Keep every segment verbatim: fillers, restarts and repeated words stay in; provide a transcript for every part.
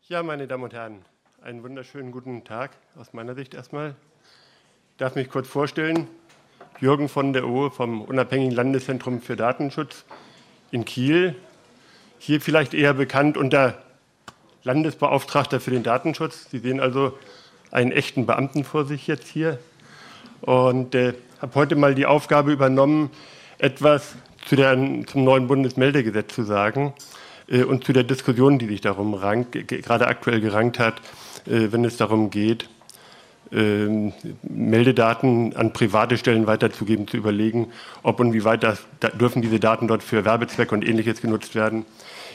Ja, meine Damen und Herren, einen wunderschönen guten Tag aus meiner Sicht erstmal. Ich darf mich kurz vorstellen, Jürgen von der Ohe vom Unabhängigen Landeszentrum für Datenschutz in Kiel. Hier vielleicht eher bekannt unter Landesbeauftragter für den Datenschutz. Sie sehen also einen echten Beamten vor sich jetzt hier. Und äh, habe heute mal die Aufgabe übernommen, etwas zu der, zum neuen Bundesmeldegesetz zu sagen äh, und zu der Diskussion, die sich darum rankt, gerade aktuell gerankt hat, äh, wenn es darum geht, äh, Meldedaten an private Stellen weiterzugeben, zu überlegen, ob und wie weit das, da dürfen diese Daten dort für Werbezwecke und Ähnliches genutzt werden.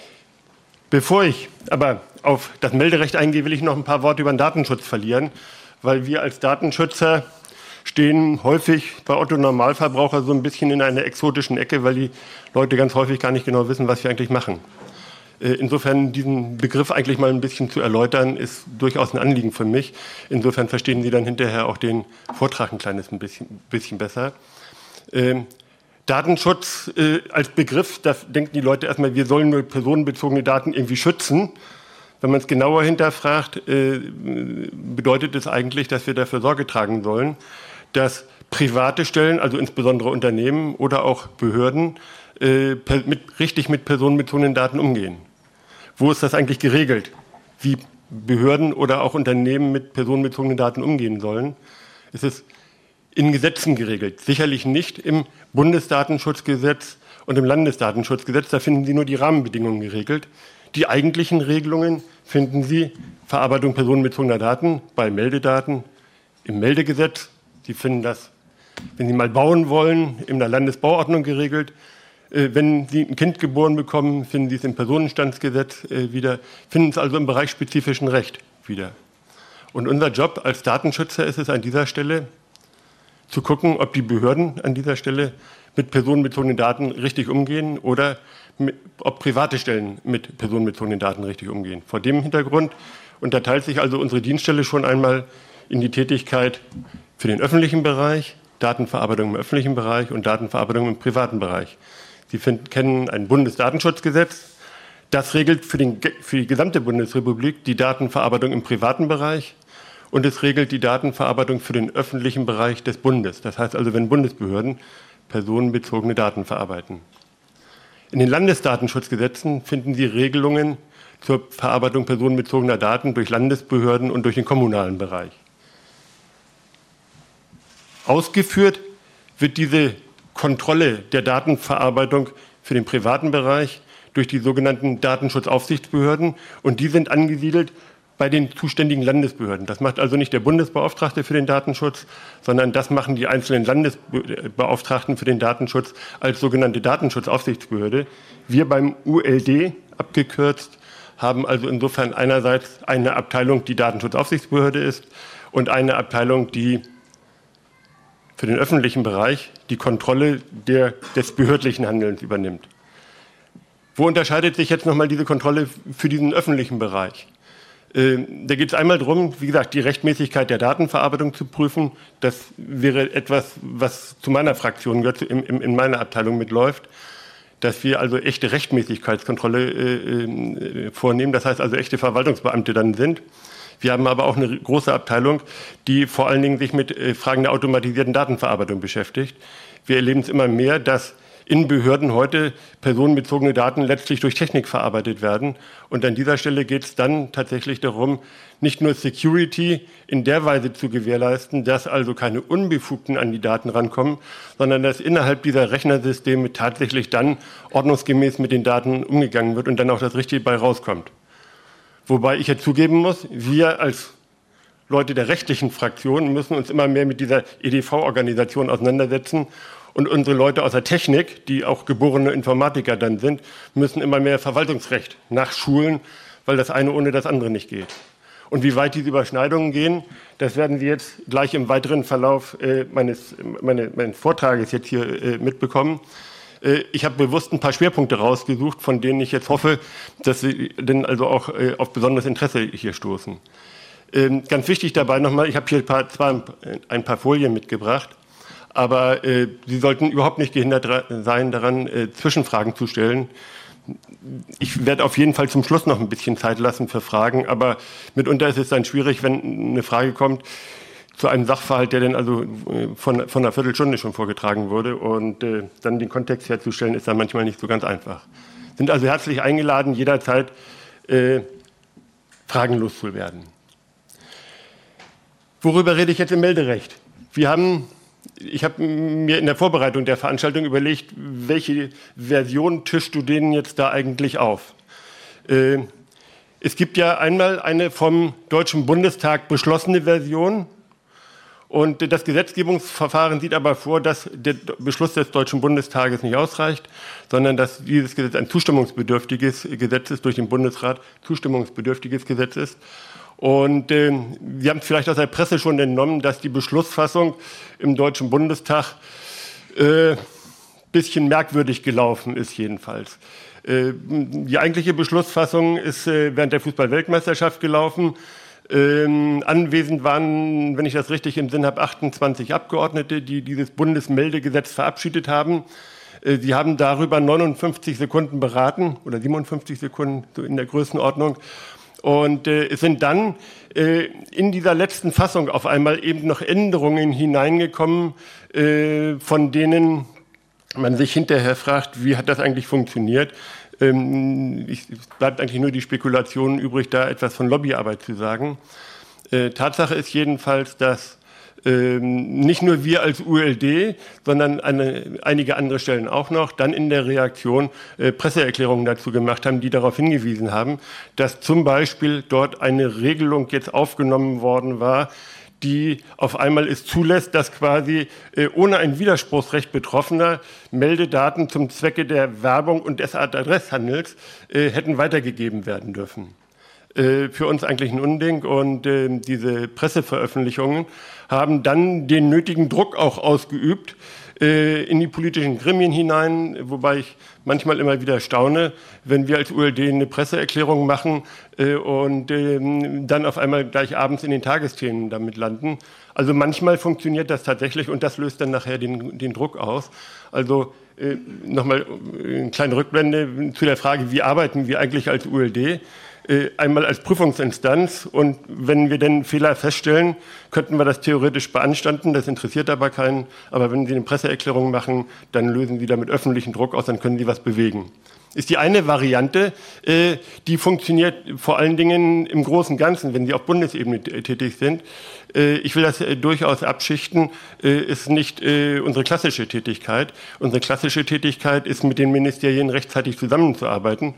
Bevor ich aber auf das Melderecht eingehe, will ich noch ein paar Worte über den Datenschutz verlieren, weil wir als Datenschützer stehen häufig bei Otto-Normalverbraucher so ein bisschen in einer exotischen Ecke, weil die Leute ganz häufig gar nicht genau wissen, was wir eigentlich machen. Insofern diesen Begriff eigentlich mal ein bisschen zu erläutern, ist durchaus ein Anliegen für mich. Insofern verstehen Sie dann hinterher auch den Vortrag ein kleines ein bisschen, bisschen besser. Ähm, Datenschutz äh, als Begriff, da denken die Leute erstmal, wir sollen nur personenbezogene Daten irgendwie schützen. Wenn man es genauer hinterfragt, äh, bedeutet es eigentlich, dass wir dafür Sorge tragen sollen, dass private Stellen, also insbesondere Unternehmen oder auch Behörden, äh, per, mit, richtig mit personenbezogenen Daten umgehen. Wo ist das eigentlich geregelt, wie Behörden oder auch Unternehmen mit personenbezogenen Daten umgehen sollen? Es ist in Gesetzen geregelt, sicherlich nicht im Bundesdatenschutzgesetz und im Landesdatenschutzgesetz. Da finden Sie nur die Rahmenbedingungen geregelt. Die eigentlichen Regelungen finden Sie, Verarbeitung personenbezogener Daten bei Meldedaten im Meldegesetz. Sie finden das, wenn Sie mal bauen wollen, in der Landesbauordnung geregelt. Wenn Sie ein Kind geboren bekommen, finden Sie es im Personenstandsgesetz wieder, finden es also im Bereich spezifischen Recht wieder. Und unser Job als Datenschützer ist es an dieser Stelle, zu gucken, ob die Behörden an dieser Stelle mit personenbezogenen Daten richtig umgehen oder mit, ob private Stellen mit personenbezogenen Daten richtig umgehen. Vor dem Hintergrund unterteilt sich also unsere Dienststelle schon einmal in die Tätigkeit für den öffentlichen Bereich, Datenverarbeitung im öffentlichen Bereich und Datenverarbeitung im privaten Bereich. Sie finden, kennen ein Bundesdatenschutzgesetz. Das regelt für, den, für die gesamte Bundesrepublik die Datenverarbeitung im privaten Bereich. Und es regelt die Datenverarbeitung für den öffentlichen Bereich des Bundes. Das heißt also, wenn Bundesbehörden personenbezogene Daten verarbeiten. In den Landesdatenschutzgesetzen finden Sie Regelungen zur Verarbeitung personenbezogener Daten durch Landesbehörden und durch den kommunalen Bereich. Ausgeführt wird diese Kontrolle der Datenverarbeitung für den privaten Bereich durch die sogenannten Datenschutzaufsichtsbehörden. Und die sind angesiedelt bei den zuständigen Landesbehörden. Das macht also nicht der Bundesbeauftragte für den Datenschutz, sondern das machen die einzelnen Landesbeauftragten für den Datenschutz als sogenannte Datenschutzaufsichtsbehörde. Wir beim U L D, abgekürzt, haben also insofern einerseits eine Abteilung, die Datenschutzaufsichtsbehörde ist, und eine Abteilung, die für den öffentlichen Bereich die Kontrolle der, des behördlichen Handelns übernimmt. Wo unterscheidet sich jetzt nochmal diese Kontrolle für diesen öffentlichen Bereich? Da geht es einmal darum, wie gesagt, die Rechtmäßigkeit der Datenverarbeitung zu prüfen. Das wäre etwas, was zu meiner Fraktion gehört, in, in meiner Abteilung mitläuft, dass wir also echte Rechtmäßigkeitskontrolle äh, vornehmen, das heißt also echte Verwaltungsbeamte dann sind. Wir haben aber auch eine große Abteilung, die vor allen Dingen sich mit äh, Fragen der automatisierten Datenverarbeitung beschäftigt. Wir erleben es immer mehr, dass in Behörden heute personenbezogene Daten letztlich durch Technik verarbeitet werden. Und an dieser Stelle geht es dann tatsächlich darum, nicht nur Security in der Weise zu gewährleisten, dass also keine Unbefugten an die Daten rankommen, sondern dass innerhalb dieser Rechnersysteme tatsächlich dann ordnungsgemäß mit den Daten umgegangen wird und dann auch das Richtige bei rauskommt. Wobei ich jetzt zugeben muss, wir als Leute der rechtlichen Fraktion müssen uns immer mehr mit dieser E D V-Organisation auseinandersetzen. Und unsere Leute aus der Technik, die auch geborene Informatiker dann sind, müssen immer mehr Verwaltungsrecht nachschulen, weil das eine ohne das andere nicht geht. Und wie weit diese Überschneidungen gehen, das werden Sie jetzt gleich im weiteren Verlauf äh, meines, meine, meines Vortrages jetzt hier äh, mitbekommen. Äh, ich habe bewusst ein paar Schwerpunkte rausgesucht, von denen ich jetzt hoffe, dass Sie denn also auch äh, auf besonderes Interesse hier stoßen. Äh, ganz wichtig dabei nochmal, ich habe hier ein paar, zwar ein paar Folien mitgebracht, aber äh, Sie sollten überhaupt nicht gehindert sein, daran äh, Zwischenfragen zu stellen. ich werde auf jeden Fall zum Schluss noch ein bisschen Zeit lassen für Fragen, aber mitunter ist es dann schwierig, wenn eine Frage kommt zu einem Sachverhalt, der dann also von, von einer Viertelstunde schon vorgetragen wurde, und äh, dann den Kontext herzustellen, ist dann manchmal nicht so ganz einfach. Sind also herzlich eingeladen, jederzeit äh, fragenlos zu werden. Worüber rede ich jetzt im Melderecht? Wir haben, ich habe mir in der Vorbereitung der Veranstaltung überlegt, welche Version tischst du denen jetzt da eigentlich auf? Äh, es gibt ja einmal eine vom Deutschen Bundestag beschlossene Version, und das Gesetzgebungsverfahren sieht aber vor, dass der Beschluss des Deutschen Bundestages nicht ausreicht, sondern dass dieses Gesetz ein zustimmungsbedürftiges Gesetz ist, durch den Bundesrat zustimmungsbedürftiges Gesetz ist. Und äh, Sie haben es vielleicht aus der Presse schon entnommen, dass die Beschlussfassung im Deutschen Bundestag ein äh, bisschen merkwürdig gelaufen ist jedenfalls. Äh, die eigentliche Beschlussfassung ist äh, während der Fußball-Weltmeisterschaft gelaufen. Ähm, anwesend waren, wenn ich das richtig im Sinn habe, achtundzwanzig Abgeordnete, die dieses Bundesmeldegesetz verabschiedet haben. Äh, sie haben darüber neunundfünfzig Sekunden beraten oder siebenundfünfzig Sekunden, so in der Größenordnung. Und äh, es sind dann äh, in dieser letzten Fassung auf einmal eben noch Änderungen hineingekommen, äh, von denen man sich hinterher fragt, wie hat das eigentlich funktioniert? Ähm, ich, es bleibt eigentlich nur die Spekulation übrig, da etwas von Lobbyarbeit zu sagen. Äh, Tatsache ist jedenfalls, dass ähm, nicht nur wir als U L D, sondern eine, einige andere Stellen auch noch, dann in der Reaktion äh, Presseerklärungen dazu gemacht haben, die darauf hingewiesen haben, dass zum Beispiel dort eine Regelung jetzt aufgenommen worden war, die auf einmal es zulässt, dass quasi äh, ohne ein Widerspruchsrecht Betroffener Meldedaten zum Zwecke der Werbung und des Adresshandels äh, hätten weitergegeben werden dürfen. Äh, für uns eigentlich ein Unding, und äh, diese Presseveröffentlichungen haben dann den nötigen Druck auch ausgeübt äh, in die politischen Gremien hinein, wobei ich manchmal immer wieder staune, wenn wir als U L D eine Presseerklärung machen äh, und äh, dann auf einmal gleich abends in den Tagesthemen damit landen. Also manchmal funktioniert das tatsächlich, und das löst dann nachher den, den Druck aus. Also äh, nochmal eine kleine Rückblende zu der Frage, wie arbeiten wir eigentlich als U L D? Äh, einmal als Prüfungsinstanz, und wenn wir denn Fehler feststellen, könnten wir das theoretisch beanstanden, das interessiert aber keinen. Aber wenn Sie eine Presseerklärung machen, dann lösen Sie damit öffentlichen Druck aus, dann können Sie was bewegen. Ist die eine Variante, äh, die funktioniert vor allen Dingen im Großen und Ganzen, wenn Sie auf Bundesebene tätig sind. Äh, ich will das äh, durchaus abschichten, äh, ist nicht äh, unsere klassische Tätigkeit. Unsere klassische Tätigkeit ist, mit den Ministerien rechtzeitig zusammenzuarbeiten.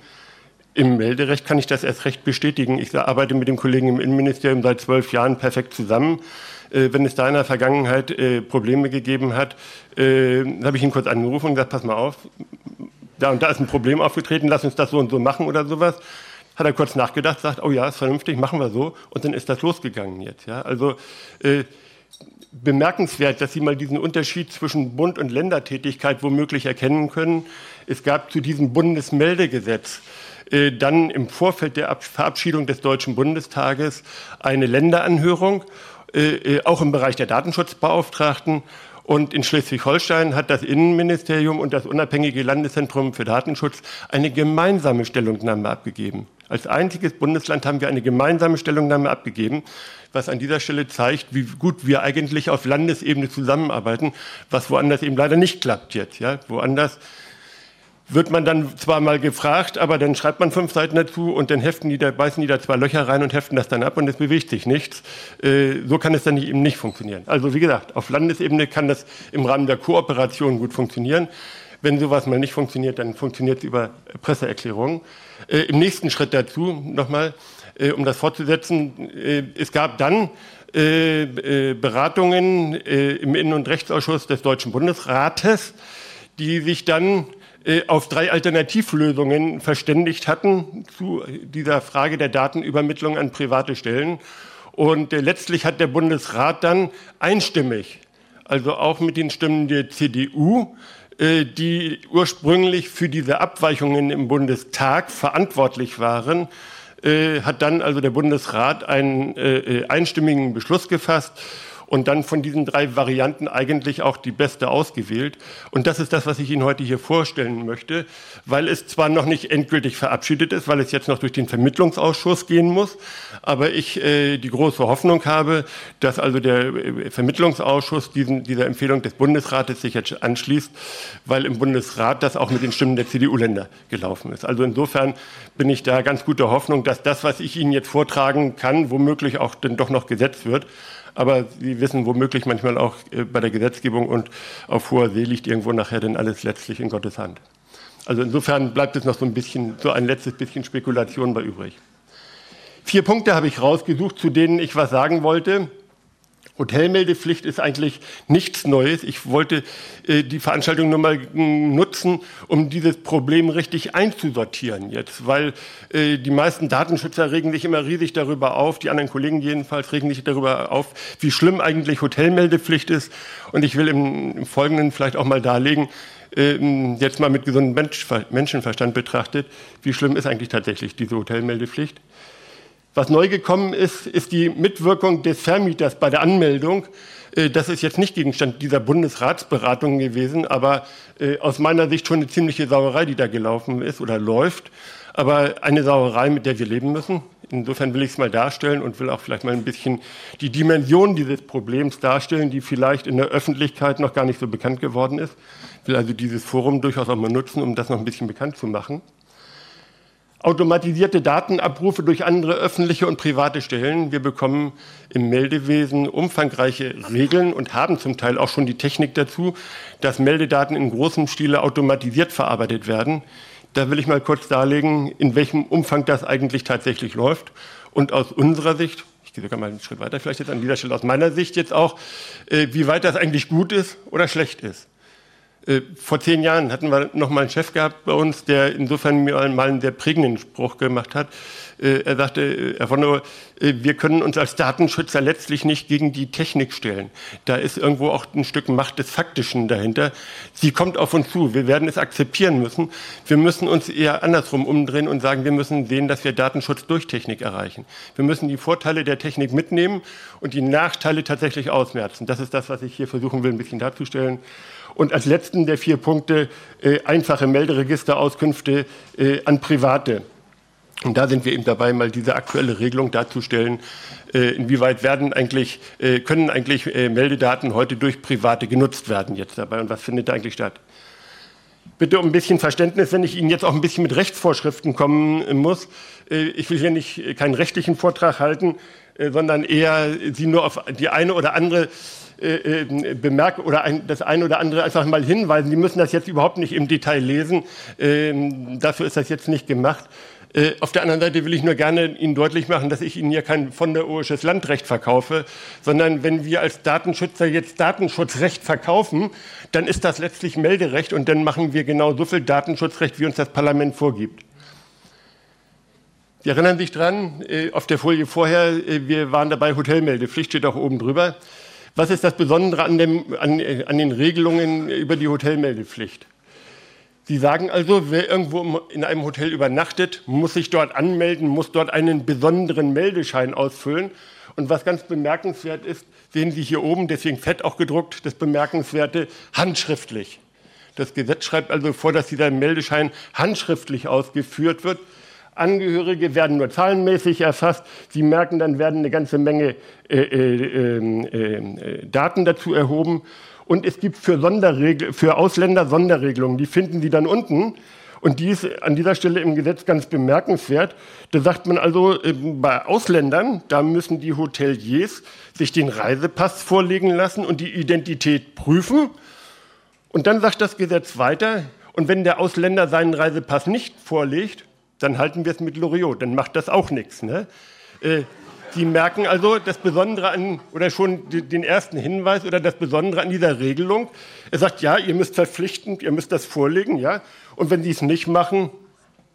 Im Melderecht kann ich das erst recht bestätigen. Ich arbeite mit dem Kollegen im Innenministerium seit zwölf Jahren perfekt zusammen. Äh, wenn es da in der Vergangenheit äh, Probleme gegeben hat, äh, habe ich ihn kurz angerufen und gesagt, pass mal auf, da und da ist ein Problem aufgetreten, lass uns das so und so machen oder sowas. Hat er kurz nachgedacht, sagt, oh ja, ist vernünftig, machen wir so. Und dann ist das losgegangen jetzt. Ja? Also äh, bemerkenswert, dass Sie mal diesen Unterschied zwischen Bund- und Ländertätigkeit womöglich erkennen können. Es gab zu diesem Bundesmeldegesetz dann im Vorfeld der Verabschiedung des Deutschen Bundestages eine Länderanhörung, äh, auch im Bereich der Datenschutzbeauftragten. Und in Schleswig-Holstein hat das Innenministerium und das unabhängige Landeszentrum für Datenschutz eine gemeinsame Stellungnahme abgegeben. Als einziges Bundesland haben wir eine gemeinsame Stellungnahme abgegeben, was an dieser Stelle zeigt, wie gut wir eigentlich auf Landesebene zusammenarbeiten, was woanders eben leider nicht klappt jetzt. Ja? Woanders wird man dann zwar mal gefragt, aber dann schreibt man fünf Seiten dazu und dann heften die da, beißen die da zwei Löcher rein und heften das dann ab und es bewegt sich nichts. Äh, so kann es dann nicht, eben nicht funktionieren. Also wie gesagt, auf Landesebene kann das im Rahmen der Kooperation gut funktionieren. Wenn sowas mal nicht funktioniert, dann funktioniert es über Presseerklärungen. Äh, Im nächsten Schritt dazu nochmal, äh, um das fortzusetzen, äh, es gab dann äh, äh, Beratungen äh, im Innen- und Rechtsausschuss des Deutschen Bundesrates, die sich dann auf drei Alternativlösungen verständigt hatten zu dieser Frage der Datenübermittlung an private Stellen. Und äh, letztlich hat der Bundesrat dann einstimmig, also auch mit den Stimmen der C D U, äh, die ursprünglich für diese Abweichungen im Bundestag verantwortlich waren, äh, hat dann also der Bundesrat einen äh, einstimmigen Beschluss gefasst. und dann von diesen drei Varianten eigentlich auch die beste ausgewählt. Und das ist das, was ich Ihnen heute hier vorstellen möchte, weil es zwar noch nicht endgültig verabschiedet ist, weil es jetzt noch durch den Vermittlungsausschuss gehen muss, aber ich äh, die große Hoffnung habe, dass also der Vermittlungsausschuss diesen, dieser Empfehlung des Bundesrates sich jetzt anschließt, weil im Bundesrat das auch mit den Stimmen der C D U-Länder gelaufen ist. Also insofern bin ich da ganz guter Hoffnung, dass das, was ich Ihnen jetzt vortragen kann, womöglich auch dann doch noch gesetzt wird. Aber Sie wissen womöglich manchmal auch äh, bei der Gesetzgebung und auf hoher See liegt irgendwo nachher dann alles letztlich in Gottes Hand. Also insofern bleibt es noch so ein bisschen, so ein letztes bisschen Spekulation bei übrig. Vier Punkte habe ich rausgesucht, zu denen ich was sagen wollte. Hotelmeldepflicht ist eigentlich nichts Neues. Ich wollte äh, die Veranstaltung nur mal nutzen, um dieses Problem richtig einzusortieren jetzt, weil äh, die meisten Datenschützer regen sich immer riesig darüber auf, die anderen Kollegen jedenfalls regen sich darüber auf, wie schlimm eigentlich Hotelmeldepflicht ist. Und ich will im, im Folgenden vielleicht auch mal darlegen, äh, jetzt mal mit gesundem Mensch, Menschenverstand betrachtet, wie schlimm ist eigentlich tatsächlich diese Hotelmeldepflicht. Was neu gekommen ist, ist die Mitwirkung des Vermieters bei der Anmeldung. Das ist jetzt nicht Gegenstand dieser Bundesratsberatung gewesen, aber aus meiner Sicht schon eine ziemliche Sauerei, die da gelaufen ist oder läuft. Aber eine Sauerei, mit der wir leben müssen. Insofern will ich es mal darstellen und will auch vielleicht mal ein bisschen die Dimension dieses Problems darstellen, die vielleicht in der Öffentlichkeit noch gar nicht so bekannt geworden ist. Ich will also dieses Forum durchaus auch mal nutzen, um das noch ein bisschen bekannt zu machen. Automatisierte Datenabrufe durch andere öffentliche und private Stellen. Wir bekommen im Meldewesen umfangreiche Regeln und haben zum Teil auch schon die Technik dazu, dass Meldedaten in großem Stile automatisiert verarbeitet werden. Da will ich mal kurz darlegen, in welchem Umfang das eigentlich tatsächlich läuft. Und aus unserer Sicht, ich gehe sogar mal einen Schritt weiter, vielleicht jetzt an dieser Stelle aus meiner Sicht jetzt auch, wie weit das eigentlich gut ist oder schlecht ist. Vor zehn Jahren hatten wir noch mal einen Chef gehabt bei uns, der insofern mir mal einen sehr prägenden Spruch gemacht hat. Er sagte, Herr von der, wir können uns als Datenschützer letztlich nicht gegen die Technik stellen. Da ist irgendwo auch ein Stück Macht des Faktischen dahinter. Sie kommt auf uns zu. Wir werden es akzeptieren müssen. Wir müssen uns eher andersrum umdrehen und sagen, wir müssen sehen, dass wir Datenschutz durch Technik erreichen. Wir müssen die Vorteile der Technik mitnehmen und die Nachteile tatsächlich ausmerzen. Das ist das, was ich hier versuchen will, ein bisschen darzustellen. Und als letzten der vier Punkte äh, einfache Melderegisterauskünfte äh, an Private. Und da sind wir eben dabei, mal diese aktuelle Regelung darzustellen, äh, inwieweit werden eigentlich, äh, können eigentlich äh, Meldedaten heute durch Private genutzt werden jetzt dabei und was findet da eigentlich statt. Bitte um ein bisschen Verständnis, wenn ich Ihnen jetzt auch ein bisschen mit Rechtsvorschriften kommen muss. Äh, ich will hier nicht keinen rechtlichen Vortrag halten, äh, sondern eher Sie nur auf die eine oder andere bemerken oder ein, das eine oder andere einfach mal hinweisen. Sie müssen das jetzt überhaupt nicht im Detail lesen. Ähm, dafür ist das jetzt nicht gemacht. Äh, auf der anderen Seite will ich nur gerne Ihnen deutlich machen, dass ich Ihnen hier kein von der ohisches Landrecht verkaufe, sondern wenn wir als Datenschützer jetzt Datenschutzrecht verkaufen, dann ist das letztlich Melderecht und dann machen wir genau so viel Datenschutzrecht, wie uns das Parlament vorgibt. Sie erinnern sich dran, äh, auf der Folie vorher, äh, wir waren dabei, Hotelmeldepflicht steht auch oben drüber. Was ist das Besondere an, dem, an, an den Regelungen über die Hotelmeldepflicht? Sie sagen also, wer irgendwo in einem Hotel übernachtet, muss sich dort anmelden, muss dort einen besonderen Meldeschein ausfüllen. Und was ganz bemerkenswert ist, sehen Sie hier oben, deswegen fett auch gedruckt, das Bemerkenswerte, handschriftlich. Das Gesetz schreibt also vor, dass dieser Meldeschein handschriftlich ausgeführt wird. Angehörige werden nur zahlenmäßig erfasst. Sie merken, dann werden eine ganze Menge äh, äh, äh, Daten dazu erhoben. Und es gibt für, Sonderregel, für Ausländer Sonderregelungen. Die finden Sie dann unten. Und die ist an dieser Stelle im Gesetz ganz bemerkenswert. Da sagt man also, äh, bei Ausländern, da müssen die Hoteliers sich den Reisepass vorlegen lassen und die Identität prüfen. Und dann sagt das Gesetz weiter. Und wenn der Ausländer seinen Reisepass nicht vorlegt, dann halten wir es mit Loriot, dann macht das auch nichts. Ne? Äh, Sie merken also das Besondere an, oder schon den ersten Hinweis oder das Besondere an dieser Regelung. Er sagt, ja, ihr müsst verpflichtend, ihr müsst das vorlegen, ja. Und wenn Sie es nicht machen,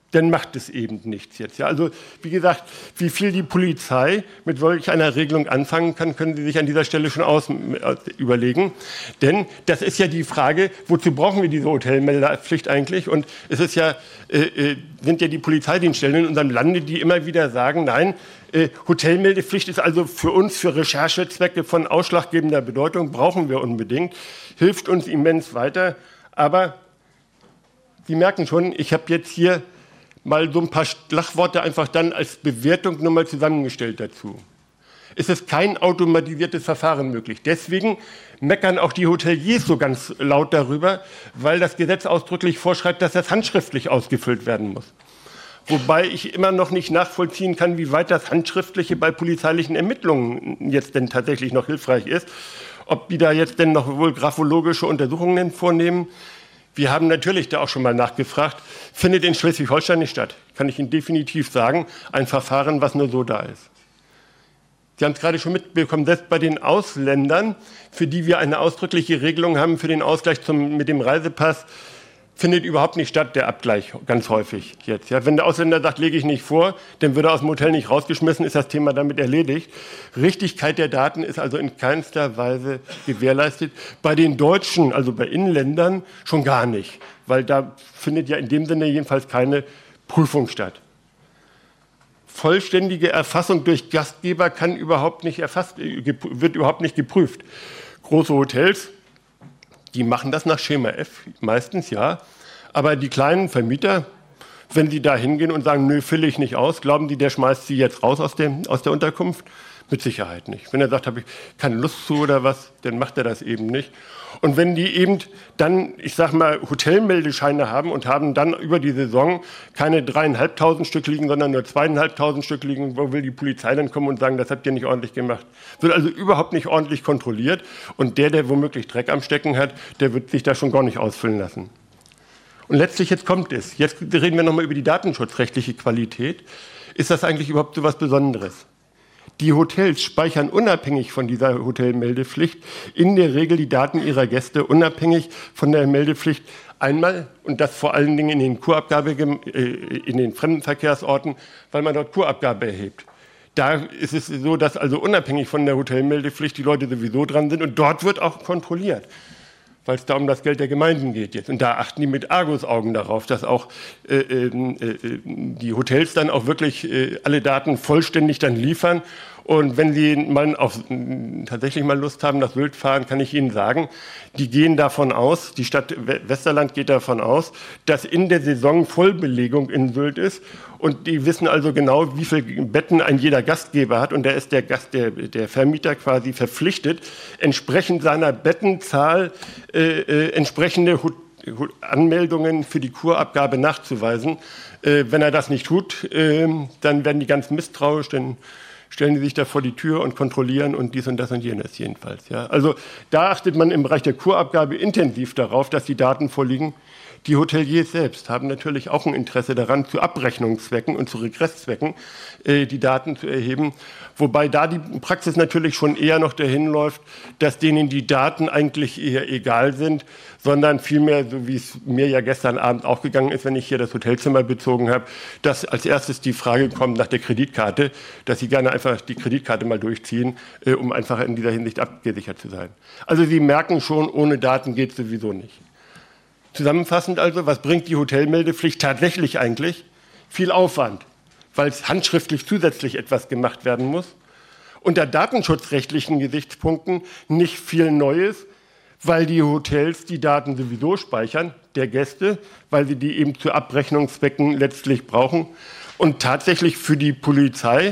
dann macht es eben nichts jetzt. Ja, also wie gesagt, wie viel die Polizei mit solch einer Regelung anfangen kann, können Sie sich an dieser Stelle schon aus, äh, überlegen. Denn das ist ja die Frage, wozu brauchen wir diese Hotelmeldepflicht eigentlich? Und es ist ja, äh, sind ja die Polizeidienststellen in unserem Lande, die immer wieder sagen, nein, äh, Hotelmeldepflicht ist also für uns, für Recherchezwecke von ausschlaggebender Bedeutung, brauchen wir unbedingt, hilft uns immens weiter. Aber Sie merken schon, ich habe jetzt hier mal so ein paar Schlagworte einfach dann als Bewertung nochmal zusammengestellt dazu. Es ist kein automatisiertes Verfahren möglich. Deswegen meckern auch die Hoteliers so ganz laut darüber, weil das Gesetz ausdrücklich vorschreibt, dass das handschriftlich ausgefüllt werden muss. Wobei ich immer noch nicht nachvollziehen kann, wie weit das Handschriftliche bei polizeilichen Ermittlungen jetzt denn tatsächlich noch hilfreich ist. Ob die da jetzt denn noch wohl graphologische Untersuchungen vornehmen. Wir haben natürlich da auch schon mal nachgefragt, findet in Schleswig-Holstein nicht statt. Kann ich Ihnen definitiv sagen, ein Verfahren, was nur so da ist. Sie haben es gerade schon mitbekommen, selbst bei den Ausländern, für die wir eine ausdrückliche Regelung haben für den Ausgleich zum, mit dem Reisepass, findet überhaupt nicht statt, der Abgleich, ganz häufig jetzt. Ja, wenn der Ausländer sagt, lege ich nicht vor, dann wird er aus dem Hotel nicht rausgeschmissen, ist das Thema damit erledigt. Richtigkeit der Daten ist also in keinster Weise gewährleistet. Bei den Deutschen, also bei Inländern, schon gar nicht, weil da findet ja in dem Sinne jedenfalls keine Prüfung statt. Vollständige Erfassung durch Gastgeber kann überhaupt nicht erfasst, wird überhaupt nicht geprüft. Große Hotels, die machen das nach Schema F, meistens ja. Aber die kleinen Vermieter, wenn sie da hingehen und sagen, nö, fülle ich nicht aus, glauben Sie, der schmeißt sie jetzt raus aus, dem, aus der Unterkunft? Mit Sicherheit nicht. Wenn er sagt, habe ich keine Lust zu oder was, dann macht er das eben nicht. Und wenn die eben dann, ich sag mal, Hotelmeldescheine haben und haben dann über die Saison keine dreieinhalbtausend Stück liegen, sondern nur zweieinhalbtausend Stück liegen, wo will die Polizei dann kommen und sagen, das habt ihr nicht ordentlich gemacht? Wird also überhaupt nicht ordentlich kontrolliert. Und der, der womöglich Dreck am Stecken hat, der wird sich da schon gar nicht ausfüllen lassen. Und letztlich, jetzt kommt es. Jetzt reden wir nochmal über die datenschutzrechtliche Qualität. Ist das eigentlich überhaupt so was Besonderes? Die Hotels speichern unabhängig von dieser Hotelmeldepflicht in der Regel die Daten ihrer Gäste, unabhängig von der Meldepflicht einmal, und das vor allen Dingen in den Kurabgabe, in den Fremdenverkehrsorten, weil man dort Kurabgabe erhebt. Da ist es so, dass also unabhängig von der Hotelmeldepflicht die Leute sowieso dran sind und dort wird auch kontrolliert, weil es da um das Geld der Gemeinden geht jetzt. Und da achten die mit Argusaugen darauf, dass auch äh, äh, die Hotels dann auch wirklich äh, alle Daten vollständig dann liefern. Und wenn Sie mal auf, tatsächlich mal Lust haben, nach Sylt fahren, kann ich Ihnen sagen, die gehen davon aus, die Stadt Westerland geht davon aus, dass in der Saison Vollbelegung in Sylt ist. Und die wissen also genau, wie viele Betten ein jeder Gastgeber hat. Und da ist der, Gast, der, der Vermieter quasi verpflichtet, entsprechend seiner Bettenzahl äh, äh, entsprechende Hot Anmeldungen für die Kurabgabe nachzuweisen. Äh, wenn er das nicht tut, äh, dann werden die ganz misstrauisch, dann stellen die sich da vor die Tür und kontrollieren und dies und das und jenes jedenfalls. Ja. Also da achtet man im Bereich der Kurabgabe intensiv darauf, dass die Daten vorliegen. Die Hoteliers selbst haben natürlich auch ein Interesse daran, zu Abrechnungszwecken und zu Regreszwecken äh, die Daten zu erheben. Wobei da die Praxis natürlich schon eher noch dahin läuft, dass denen die Daten eigentlich eher egal sind, sondern vielmehr, so wie es mir ja gestern Abend auch gegangen ist, wenn ich hier das Hotelzimmer bezogen habe, dass als erstes die Frage kommt nach der Kreditkarte, dass sie gerne einfach die Kreditkarte mal durchziehen, äh, um einfach in dieser Hinsicht abgesichert zu sein. Also Sie merken schon, ohne Daten geht es sowieso nicht. Zusammenfassend also, was bringt die Hotelmeldepflicht tatsächlich eigentlich? Viel Aufwand, weil es handschriftlich zusätzlich etwas gemacht werden muss. Unter datenschutzrechtlichen Gesichtspunkten nicht viel Neues, weil die Hotels die Daten sowieso speichern, der Gäste, weil sie die eben zu Abrechnungszwecken letztlich brauchen. Und tatsächlich für die Polizei,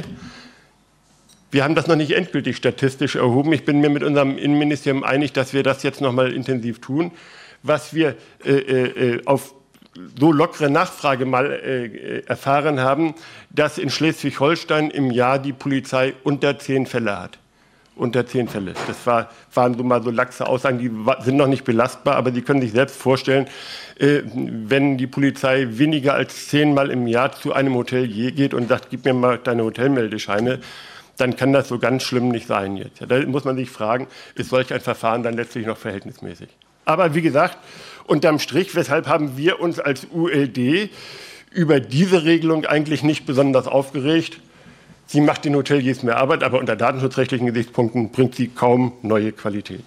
wir haben das noch nicht endgültig statistisch erhoben, ich bin mir mit unserem Innenministerium einig, dass wir das jetzt noch mal intensiv tun, was wir äh, äh, auf so lockere Nachfrage mal äh, erfahren haben, dass in Schleswig-Holstein im Jahr die Polizei unter zehn Fälle hat. Unter zehn Fälle. Das war, waren so mal so laxe Aussagen, die sind noch nicht belastbar, aber Sie können sich selbst vorstellen, äh, wenn die Polizei weniger als zehnmal im Jahr zu einem Hotelier geht und sagt, gib mir mal deine Hotelmeldescheine, dann kann das so ganz schlimm nicht sein jetzt. Da muss man sich fragen, ist solch ein Verfahren dann letztlich noch verhältnismäßig? Aber wie gesagt, unterm Strich, weshalb haben wir uns als U L D über diese Regelung eigentlich nicht besonders aufgeregt. Sie macht den Hoteliers mehr Arbeit, aber unter datenschutzrechtlichen Gesichtspunkten bringt sie kaum neue Qualität.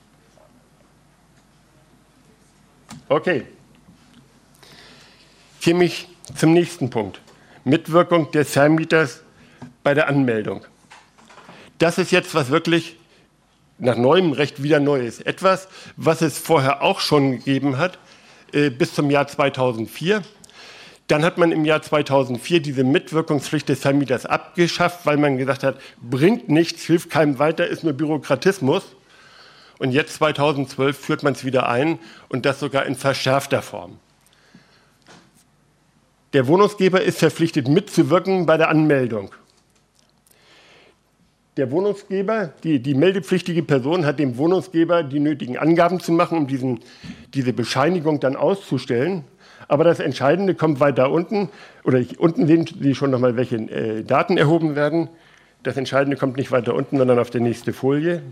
Okay. Ich käme ich zum nächsten Punkt. Mitwirkung des Vermieters bei der Anmeldung. Das ist jetzt was wirklich nach neuem Recht wieder Neues. Etwas, was es vorher auch schon gegeben hat, äh, bis zum Jahr zweitausendvier. Dann hat man im Jahr zweitausendvier diese Mitwirkungspflicht des Vermieters abgeschafft, weil man gesagt hat, bringt nichts, hilft keinem weiter, ist nur Bürokratismus. Und jetzt zweitausendzwölf führt man es wieder ein und das sogar in verschärfter Form. Der Wohnungsgeber ist verpflichtet, mitzuwirken bei der Anmeldung. Der Wohnungsgeber, die, die meldepflichtige Person, hat dem Wohnungsgeber die nötigen Angaben zu machen, um diesen, diese Bescheinigung dann auszustellen. Aber das Entscheidende kommt weiter unten, oder ich, unten sehen Sie schon noch mal, welche äh, Daten erhoben werden. Das Entscheidende kommt nicht weiter unten, sondern auf der nächsten Folie.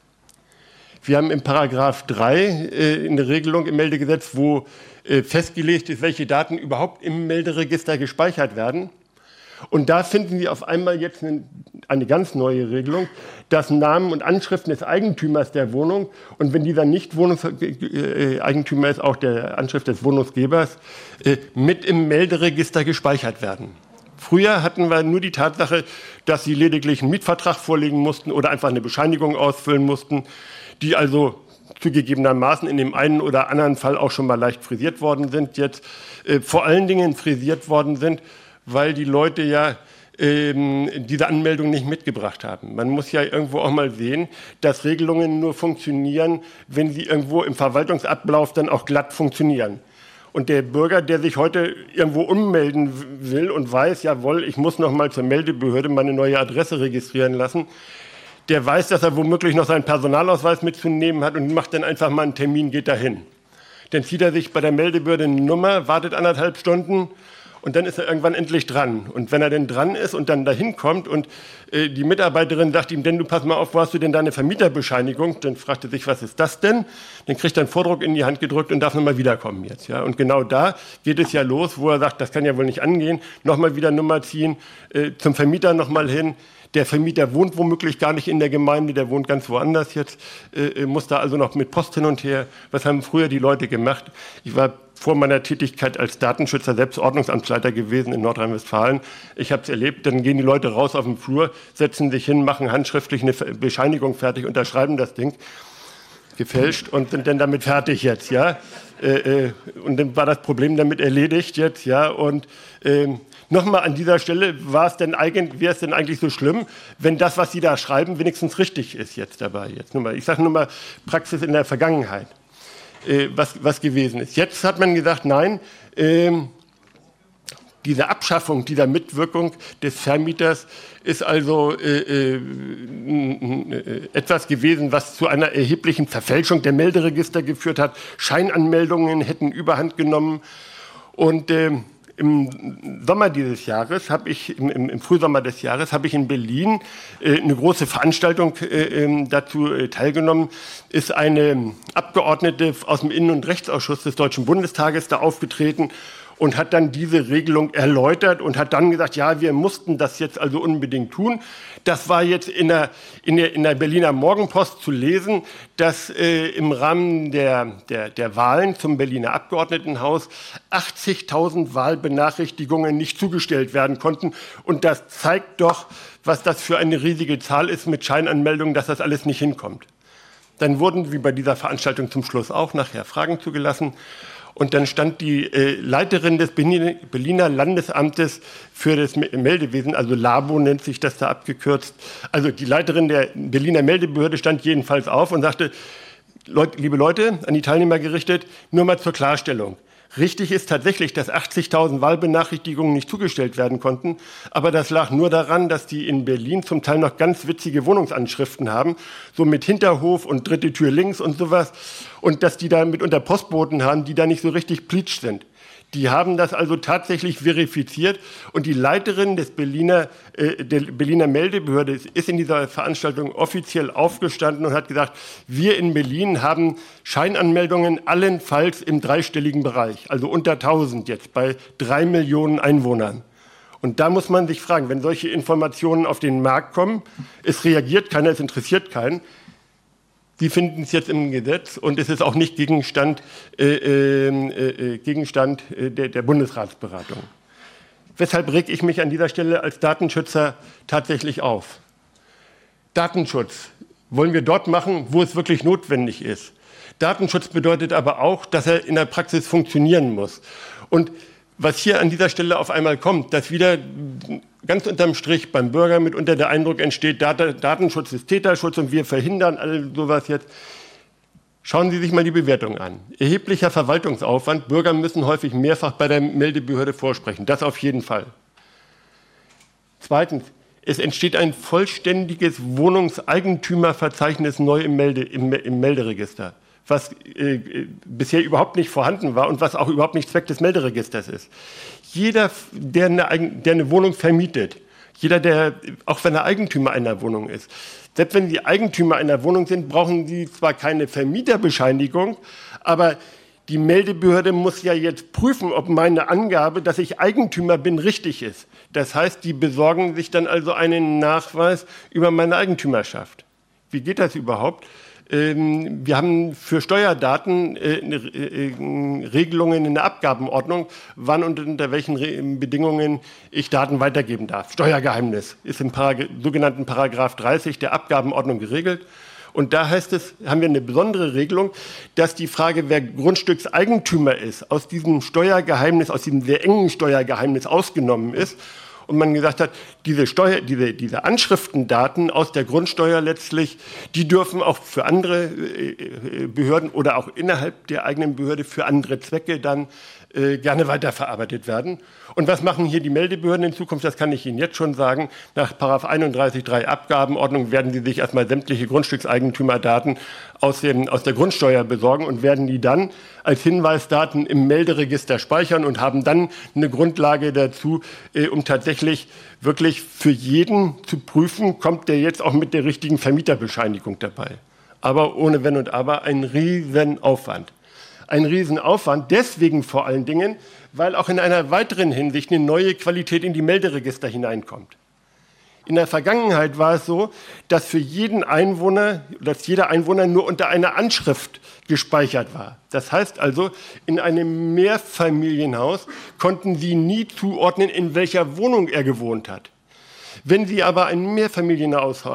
Wir haben im Paragraph drei äh, in der Regelung im Meldegesetz, wo äh, festgelegt ist, welche Daten überhaupt im Melderegister gespeichert werden. Und da finden Sie auf einmal jetzt eine, eine ganz neue Regelung, dass Namen und Anschriften des Eigentümers der Wohnung und wenn dieser nicht Wohnungseigentümer ist, auch der Anschrift des Wohnungsgebers, äh, mit im Melderegister gespeichert werden. Früher hatten wir nur die Tatsache, dass Sie lediglich einen Mietvertrag vorlegen mussten oder einfach eine Bescheinigung ausfüllen mussten, die also zugegebenermaßen in dem einen oder anderen Fall auch schon mal leicht frisiert worden sind, jetzt äh, vor allen Dingen frisiert worden sind, weil die Leute ja ähm, diese Anmeldung nicht mitgebracht haben. Man muss ja irgendwo auch mal sehen, dass Regelungen nur funktionieren, wenn sie irgendwo im Verwaltungsablauf dann auch glatt funktionieren. Und der Bürger, der sich heute irgendwo ummelden will und weiß, jawohl, ich muss noch mal zur Meldebehörde meine neue Adresse registrieren lassen, der weiß, dass er womöglich noch seinen Personalausweis mitzunehmen hat und macht dann einfach mal einen Termin, geht dahin. Dann zieht er sich bei der Meldebehörde eine Nummer, wartet anderthalb Stunden und dann ist er irgendwann endlich dran. Und wenn er denn dran ist und dann dahin kommt und äh, die Mitarbeiterin sagt ihm, denn du pass mal auf, wo hast du denn deine Vermieterbescheinigung? Dann fragt er sich, was ist das denn? Dann kriegt er einen Vordruck in die Hand gedrückt und darf nochmal wiederkommen jetzt. Ja? Und genau da geht es ja los, wo er sagt, das kann ja wohl nicht angehen, nochmal wieder Nummer ziehen, äh, zum Vermieter nochmal hin. Der Vermieter wohnt womöglich gar nicht in der Gemeinde, der wohnt ganz woanders jetzt, äh, muss da also noch mit Post hin und her. Was haben früher die Leute gemacht? Ich war vor meiner Tätigkeit als Datenschützer selbst Ordnungsamtsleiter gewesen in Nordrhein-Westfalen. Ich habe es erlebt, dann gehen die Leute raus auf den Flur, setzen sich hin, machen handschriftlich eine Bescheinigung fertig, unterschreiben das Ding, gefälscht und sind dann damit fertig jetzt, ja. Äh, äh, und dann war das Problem damit erledigt jetzt, ja. Und äh, nochmal an dieser Stelle, war es denn eigentlich, wäre es denn eigentlich so schlimm, wenn das, was Sie da schreiben, wenigstens richtig ist jetzt dabei? Jetzt nur mal, ich sage nur mal Praxis in der Vergangenheit, äh, was, was gewesen ist. Jetzt hat man gesagt, nein, äh, diese Abschaffung dieser Mitwirkung des Vermieters ist also äh, äh, etwas gewesen, was zu einer erheblichen Verfälschung der Melderegister geführt hat. Scheinanmeldungen hätten Überhand genommen. Und äh, im Sommer dieses Jahres habe ich, im, im Frühsommer des Jahres, habe ich in Berlin äh, eine große Veranstaltung äh, dazu äh, teilgenommen. Ist eine Abgeordnete aus dem Innen- und Rechtsausschuss des Deutschen Bundestages da aufgetreten und hat dann diese Regelung erläutert und hat dann gesagt, ja, wir mussten das jetzt also unbedingt tun. Das war jetzt in der, in der, in der Berliner Morgenpost zu lesen, dass äh, im Rahmen der, der, der Wahlen zum Berliner Abgeordnetenhaus achtzigtausend Wahlbenachrichtigungen nicht zugestellt werden konnten. Und das zeigt doch, was das für eine riesige Zahl ist mit Scheinanmeldungen, dass das alles nicht hinkommt. Dann wurden, wie bei dieser Veranstaltung zum Schluss auch, nachher Fragen zugelassen. Und dann stand die äh, Leiterin des Berliner Landesamtes für das Meldewesen, also LABO nennt sich das da abgekürzt, also die Leiterin der Berliner Meldebehörde stand jedenfalls auf und sagte, Leute, liebe Leute, an die Teilnehmer gerichtet, nur mal zur Klarstellung. Richtig ist tatsächlich, dass achtzigtausend Wahlbenachrichtigungen nicht zugestellt werden konnten, aber das lag nur daran, dass die in Berlin zum Teil noch ganz witzige Wohnungsanschriften haben, so mit Hinterhof und dritte Tür links und sowas, und dass die da mitunter Postboten haben, die da nicht so richtig pleatsch sind. Die haben das also tatsächlich verifiziert. Und die Leiterin des Berliner, äh, der Berliner Meldebehörde ist in dieser Veranstaltung offiziell aufgestanden und hat gesagt, wir in Berlin haben Scheinanmeldungen allenfalls im dreistelligen Bereich, also unter tausend jetzt, bei drei Millionen Einwohnern. Und da muss man sich fragen, wenn solche Informationen auf den Markt kommen, es reagiert keiner, es interessiert keinen, Sie finden es jetzt im Gesetz und es ist auch nicht Gegenstand, äh, äh, Gegenstand der, der Bundesratsberatung. Weshalb reg ich mich an dieser Stelle als Datenschützer tatsächlich auf? Datenschutz wollen wir dort machen, wo es wirklich notwendig ist. Datenschutz bedeutet aber auch, dass er in der Praxis funktionieren muss. Und was hier an dieser Stelle auf einmal kommt, dass wieder ganz unterm Strich beim Bürger mitunter der Eindruck entsteht, Datenschutz ist Täterschutz und wir verhindern all sowas jetzt. Schauen Sie sich mal die Bewertung an. Erheblicher Verwaltungsaufwand. Bürger müssen häufig mehrfach bei der Meldebehörde vorsprechen. Das auf jeden Fall. Zweitens, es entsteht ein vollständiges Wohnungseigentümerverzeichnis neu im, Melde, im, im Melderegister, was äh, bisher überhaupt nicht vorhanden war und was auch überhaupt nicht Zweck des Melderegisters ist. Jeder, der eine, der eine Wohnung vermietet, jeder, der, auch wenn er Eigentümer einer Wohnung ist, selbst wenn Sie Eigentümer einer Wohnung sind, brauchen Sie zwar keine Vermieterbescheinigung, aber die Meldebehörde muss ja jetzt prüfen, ob meine Angabe, dass ich Eigentümer bin, richtig ist. Das heißt, die besorgen sich dann also einen Nachweis über meine Eigentümerschaft. Wie geht das überhaupt? Wir haben für Steuerdaten Regelungen in der Abgabenordnung, wann und unter welchen Bedingungen ich Daten weitergeben darf. Steuergeheimnis ist im sogenannten Paragraph dreißig der Abgabenordnung geregelt. Und da heißt es, haben wir eine besondere Regelung, dass die Frage, wer Grundstückseigentümer ist, aus diesem Steuergeheimnis, aus diesem sehr engen Steuergeheimnis ausgenommen ist. Und man gesagt hat, diese, Steuer, diese, diese Anschriftendaten aus der Grundsteuer letztlich, die dürfen auch für andere Behörden oder auch innerhalb der eigenen Behörde für andere Zwecke dann äh, gerne weiterverarbeitet werden. Und was machen hier die Meldebehörden in Zukunft? Das kann ich Ihnen jetzt schon sagen. Nach Paragraph einunddreißig Absatz drei Abgabenordnung werden sie sich erstmal sämtliche Grundstückseigentümerdaten aus, dem, aus der Grundsteuer besorgen und werden die dann als Hinweisdaten im Melderegister speichern und haben dann eine Grundlage dazu, äh, um tatsächlich wirklich für jeden zu prüfen, kommt der jetzt auch mit der richtigen Vermieterbescheinigung dabei. Aber ohne Wenn und Aber ein Riesenaufwand. Ein Riesenaufwand, deswegen vor allen Dingen, weil auch in einer weiteren Hinsicht eine neue Qualität in die Melderegister hineinkommt. In der Vergangenheit war es so, dass für jeden Einwohner, dass jeder Einwohner nur unter einer Anschrift gespeichert war. Das heißt also, in einem Mehrfamilienhaus konnten Sie nie zuordnen, in welcher Wohnung er gewohnt hat. Wenn Sie aber ein Mehrfamilienhaus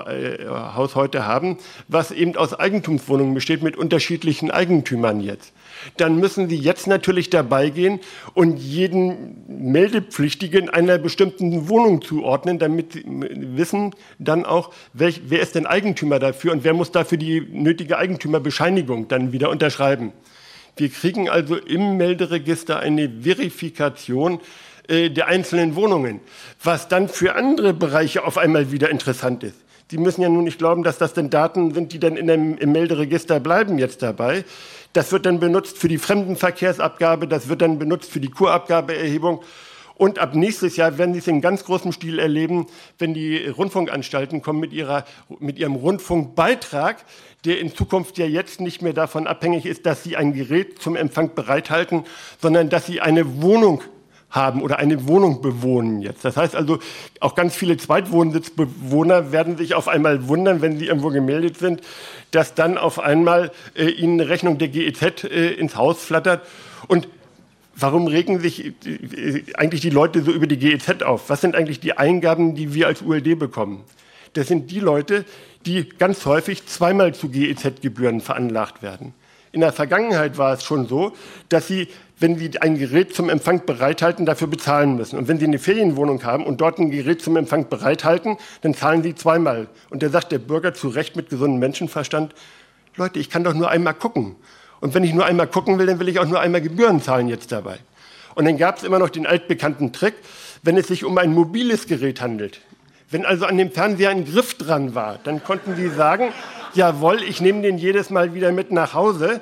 heute haben, was eben aus Eigentumswohnungen besteht mit unterschiedlichen Eigentümern jetzt, dann müssen Sie jetzt natürlich dabei gehen und jeden Meldepflichtigen einer bestimmten Wohnung zuordnen, damit Sie wissen dann auch, welch, wer ist denn Eigentümer dafür und wer muss dafür die nötige Eigentümerbescheinigung dann wieder unterschreiben. Wir kriegen also im Melderegister eine Verifikation der einzelnen Wohnungen, was dann für andere Bereiche auf einmal wieder interessant ist. Sie müssen ja nun nicht glauben, dass das denn Daten sind, die dann in dem, im Melderegister bleiben jetzt dabei. Das wird dann benutzt für die Fremdenverkehrsabgabe, das wird dann benutzt für die Kurabgabeerhebung. Und ab nächstes Jahr werden Sie es in ganz großem Stil erleben, wenn die Rundfunkanstalten kommen mit, ihrer, mit ihrem Rundfunkbeitrag, der in Zukunft ja jetzt nicht mehr davon abhängig ist, dass Sie ein Gerät zum Empfang bereithalten, sondern dass Sie eine Wohnung haben oder eine Wohnung bewohnen jetzt. Das heißt also, auch ganz viele Zweitwohnsitzbewohner werden sich auf einmal wundern, wenn sie irgendwo gemeldet sind, dass dann auf einmal äh, ihnen eine Rechnung der G E Z äh, ins Haus flattert. Und warum regen sich äh, eigentlich die Leute so über die G E Z auf? Was sind eigentlich die Eingaben, die wir als U L D bekommen? Das sind die Leute, die ganz häufig zweimal zu G E Z-Gebühren veranlagt werden. In der Vergangenheit war es schon so, dass Sie, wenn Sie ein Gerät zum Empfang bereithalten, dafür bezahlen müssen. Und wenn Sie eine Ferienwohnung haben und dort ein Gerät zum Empfang bereithalten, dann zahlen Sie zweimal. Und da sagt der Bürger zu Recht mit gesundem Menschenverstand, Leute, ich kann doch nur einmal gucken. Und wenn ich nur einmal gucken will, dann will ich auch nur einmal Gebühren zahlen jetzt dabei. Und dann gab es immer noch den altbekannten Trick, wenn es sich um ein mobiles Gerät handelt. Wenn also an dem Fernseher ein Griff dran war, dann konnten Sie sagen, jawohl, ich nehme den jedes Mal wieder mit nach Hause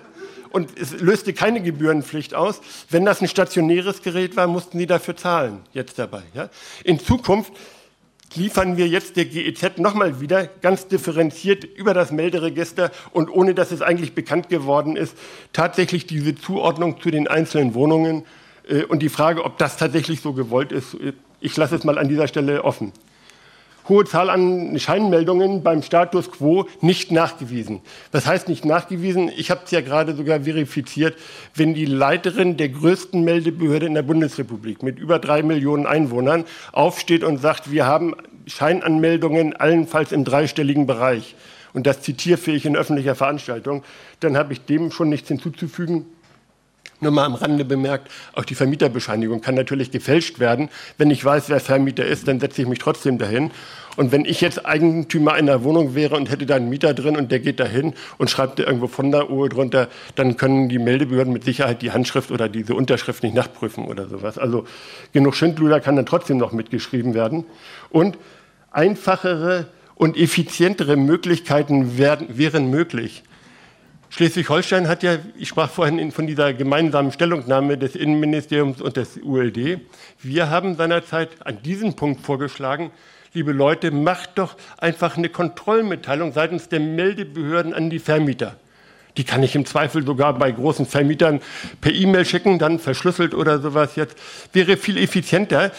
und es löste keine Gebührenpflicht aus. Wenn das ein stationäres Gerät war, mussten sie dafür zahlen, jetzt dabei. Ja? In Zukunft liefern wir jetzt der G E Z nochmal wieder ganz differenziert über das Melderegister und ohne dass es eigentlich bekannt geworden ist, tatsächlich diese Zuordnung zu den einzelnen Wohnungen äh, und die Frage, ob das tatsächlich so gewollt ist, ich lasse es mal an dieser Stelle offen. Hohe Zahl an Scheinmeldungen beim Status quo nicht nachgewiesen. Was heißt nicht nachgewiesen? Ich habe es ja gerade sogar verifiziert. Wenn die Leiterin der größten Meldebehörde in der Bundesrepublik mit über drei Millionen Einwohnern aufsteht und sagt, wir haben Scheinanmeldungen allenfalls im dreistelligen Bereich, und das zitierfähig in öffentlicher Veranstaltung, dann habe ich dem schon nichts hinzuzufügen. Nur mal am Rande bemerkt, auch die Vermieterbescheinigung kann natürlich gefälscht werden. Wenn ich weiß, wer Vermieter ist, dann setze ich mich trotzdem dahin. Und wenn ich jetzt Eigentümer einer Wohnung wäre und hätte da einen Mieter drin und der geht dahin und schreibt irgendwo von der Uhr drunter, dann können die Meldebehörden mit Sicherheit die Handschrift oder diese Unterschrift nicht nachprüfen oder sowas. Also genug Schindluder kann dann trotzdem noch mitgeschrieben werden. Und einfachere und effizientere Möglichkeiten werden, wären möglich. Schleswig-Holstein hat ja, ich sprach vorhin von dieser gemeinsamen Stellungnahme des Innenministeriums und des U L D. Wir haben seinerzeit an diesem Punkt vorgeschlagen, liebe Leute, macht doch einfach eine Kontrollmitteilung seitens der Meldebehörden an die Vermieter. Die kann ich im Zweifel sogar bei großen Vermietern per E-Mail schicken, dann verschlüsselt oder sowas jetzt. Wäre viel effizienter,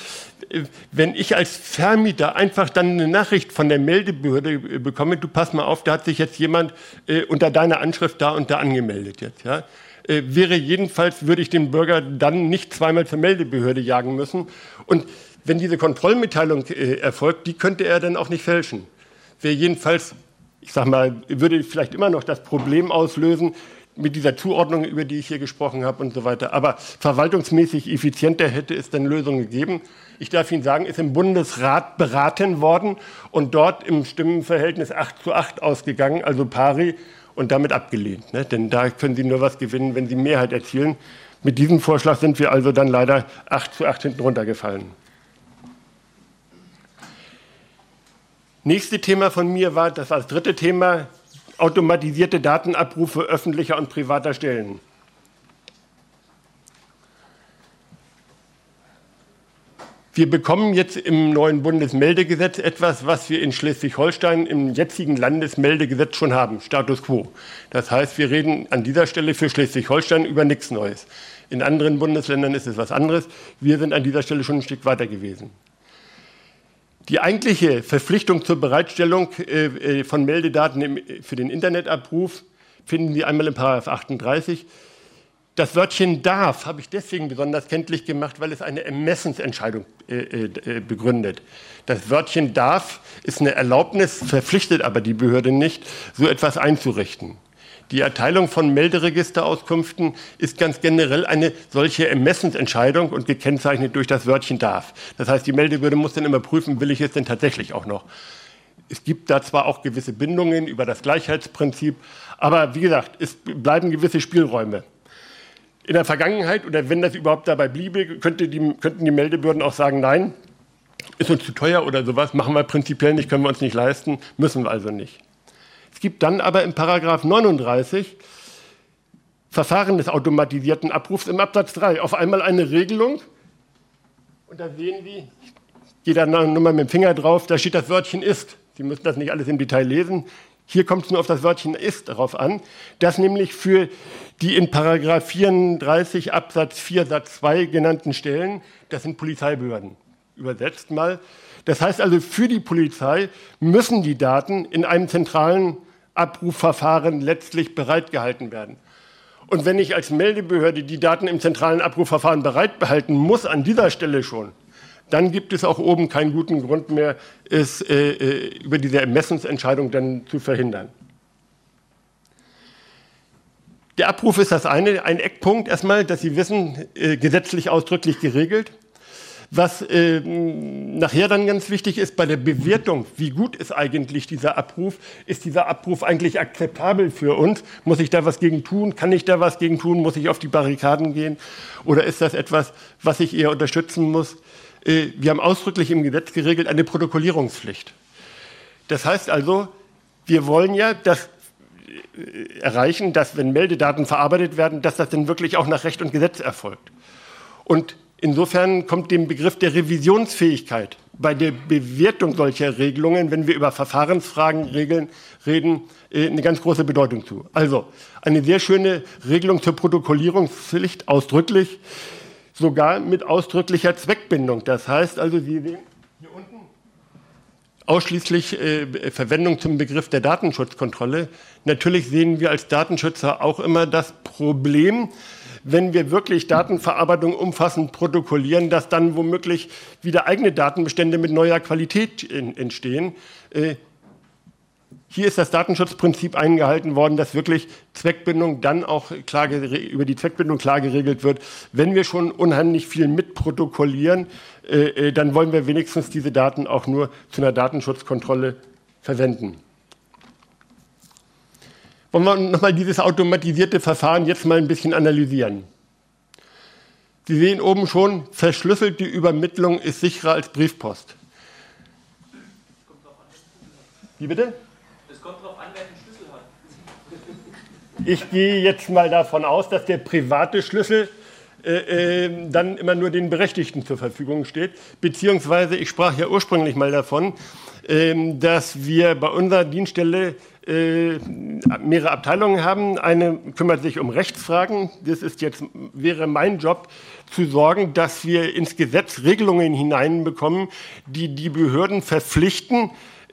wenn ich als Vermieter einfach dann eine Nachricht von der Meldebehörde bekomme, du pass mal auf, da hat sich jetzt jemand äh, unter deiner Anschrift da und da angemeldet jetzt. Ja? Äh, wäre jedenfalls, würde ich den Bürger dann nicht zweimal zur Meldebehörde jagen müssen. Und wenn diese Kontrollmitteilung äh, erfolgt, die könnte er dann auch nicht fälschen. Wäre jedenfalls, ich sag mal, würde vielleicht immer noch das Problem auslösen mit dieser Zuordnung, über die ich hier gesprochen habe und so weiter. Aber verwaltungsmäßig effizienter hätte es dann Lösungen gegeben. Ich darf Ihnen sagen, ist im Bundesrat beraten worden und dort im Stimmenverhältnis acht zu acht ausgegangen, also pari, und damit abgelehnt. Ne? Denn da können Sie nur was gewinnen, wenn Sie Mehrheit erzielen. Mit diesem Vorschlag sind wir also dann leider acht zu acht hinten runtergefallen. Nächste Thema von mir war, das war das dritte Thema, automatisierte Datenabrufe öffentlicher und privater Stellen. Wir bekommen jetzt im neuen Bundesmeldegesetz etwas, was wir in Schleswig-Holstein im jetzigen Landesmeldegesetz schon haben, Status quo. Das heißt, wir reden an dieser Stelle für Schleswig-Holstein über nichts Neues. In anderen Bundesländern ist es was anderes. Wir sind an dieser Stelle schon ein Stück weiter gewesen. Die eigentliche Verpflichtung zur Bereitstellung äh, von Meldedaten im, für den Internetabruf finden Sie einmal in Paragraph achtunddreißig. Das Wörtchen darf habe ich deswegen besonders kenntlich gemacht, weil es eine Ermessensentscheidung äh, äh, begründet. Das Wörtchen darf ist eine Erlaubnis, verpflichtet aber die Behörde nicht, so etwas einzurichten. Die Erteilung von Melderegisterauskünften ist ganz generell eine solche Ermessensentscheidung und gekennzeichnet durch das Wörtchen darf. Das heißt, die Meldebehörde muss dann immer prüfen, will ich es denn tatsächlich auch noch. Es gibt da zwar auch gewisse Bindungen über das Gleichheitsprinzip, aber wie gesagt, es bleiben gewisse Spielräume. In der Vergangenheit, oder wenn das überhaupt dabei bliebe, könnte die, könnten die Meldebehörden auch sagen, nein, ist uns zu teuer oder sowas, machen wir prinzipiell nicht, können wir uns nicht leisten, müssen wir also nicht. Es gibt dann aber im Paragraph neununddreißig Verfahren des automatisierten Abrufs im Absatz drei auf einmal eine Regelung. Und da sehen Sie, ich gehe da nur mal mit dem Finger drauf, da steht das Wörtchen ist. Sie müssen das nicht alles im Detail lesen. Hier kommt es nur auf das Wörtchen ist darauf an, dass nämlich für die in Paragraph vierunddreißig Absatz vier Satz zwei genannten Stellen, das sind Polizeibehörden, übersetzt mal. Das heißt also, für die Polizei müssen die Daten in einem zentralen Abrufverfahren letztlich bereitgehalten werden. Und wenn ich als Meldebehörde die Daten im zentralen Abrufverfahren bereitbehalten muss, an dieser Stelle schon, dann gibt es auch oben keinen guten Grund mehr, es äh, über diese Ermessensentscheidung dann zu verhindern. Der Abruf ist das eine, ein Eckpunkt erstmal, dass Sie wissen, äh, gesetzlich ausdrücklich geregelt. Was äh, nachher dann ganz wichtig ist bei der Bewertung, wie gut ist eigentlich dieser Abruf, ist dieser Abruf eigentlich akzeptabel für uns? Muss ich da was gegen tun? Kann ich da was gegen tun? Muss ich auf die Barrikaden gehen? Oder ist das etwas, was ich eher unterstützen muss? Äh, wir haben ausdrücklich im Gesetz geregelt eine Protokollierungspflicht. Das heißt also, wir wollen ja, dass erreichen, dass, wenn Meldedaten verarbeitet werden, dass das dann wirklich auch nach Recht und Gesetz erfolgt. Und insofern kommt dem Begriff der Revisionsfähigkeit bei der Bewertung solcher Regelungen, wenn wir über Verfahrensfragen regeln, reden, eine ganz große Bedeutung zu. Also eine sehr schöne Regelung zur Protokollierungspflicht, ausdrücklich, sogar mit ausdrücklicher Zweckbindung. Das heißt also, Sie sehen hier unten ausschließlich äh, Verwendung zum Begriff der Datenschutzkontrolle. Natürlich sehen wir als Datenschützer auch immer das Problem, wenn wir wirklich Datenverarbeitung umfassend protokollieren, dass dann womöglich wieder eigene Datenbestände mit neuer Qualität in, entstehen. Äh, hier ist das Datenschutzprinzip eingehalten worden, dass wirklich Zweckbindung dann auch klar über die Zweckbindung klar geregelt wird. Wenn wir schon unheimlich viel mitprotokollieren, äh, dann wollen wir wenigstens diese Daten auch nur zu einer Datenschutzkontrolle verwenden. Wollen wir nochmal dieses automatisierte Verfahren jetzt mal ein bisschen analysieren. Sie sehen oben schon, verschlüsselte Übermittlung ist sicherer als Briefpost. Wie bitte? Es kommt darauf an, wer den Schlüssel hat. Ich gehe jetzt mal davon aus, dass der private Schlüssel äh, äh, dann immer nur den Berechtigten zur Verfügung steht. Beziehungsweise, ich sprach ja ursprünglich mal davon, äh, dass wir bei unserer Dienststelle äh, mehrere Abteilungen haben. Eine kümmert sich um Rechtsfragen. Das ist jetzt, wäre mein Job, zu sorgen, dass wir ins Gesetz Regelungen hineinbekommen, die die Behörden verpflichten,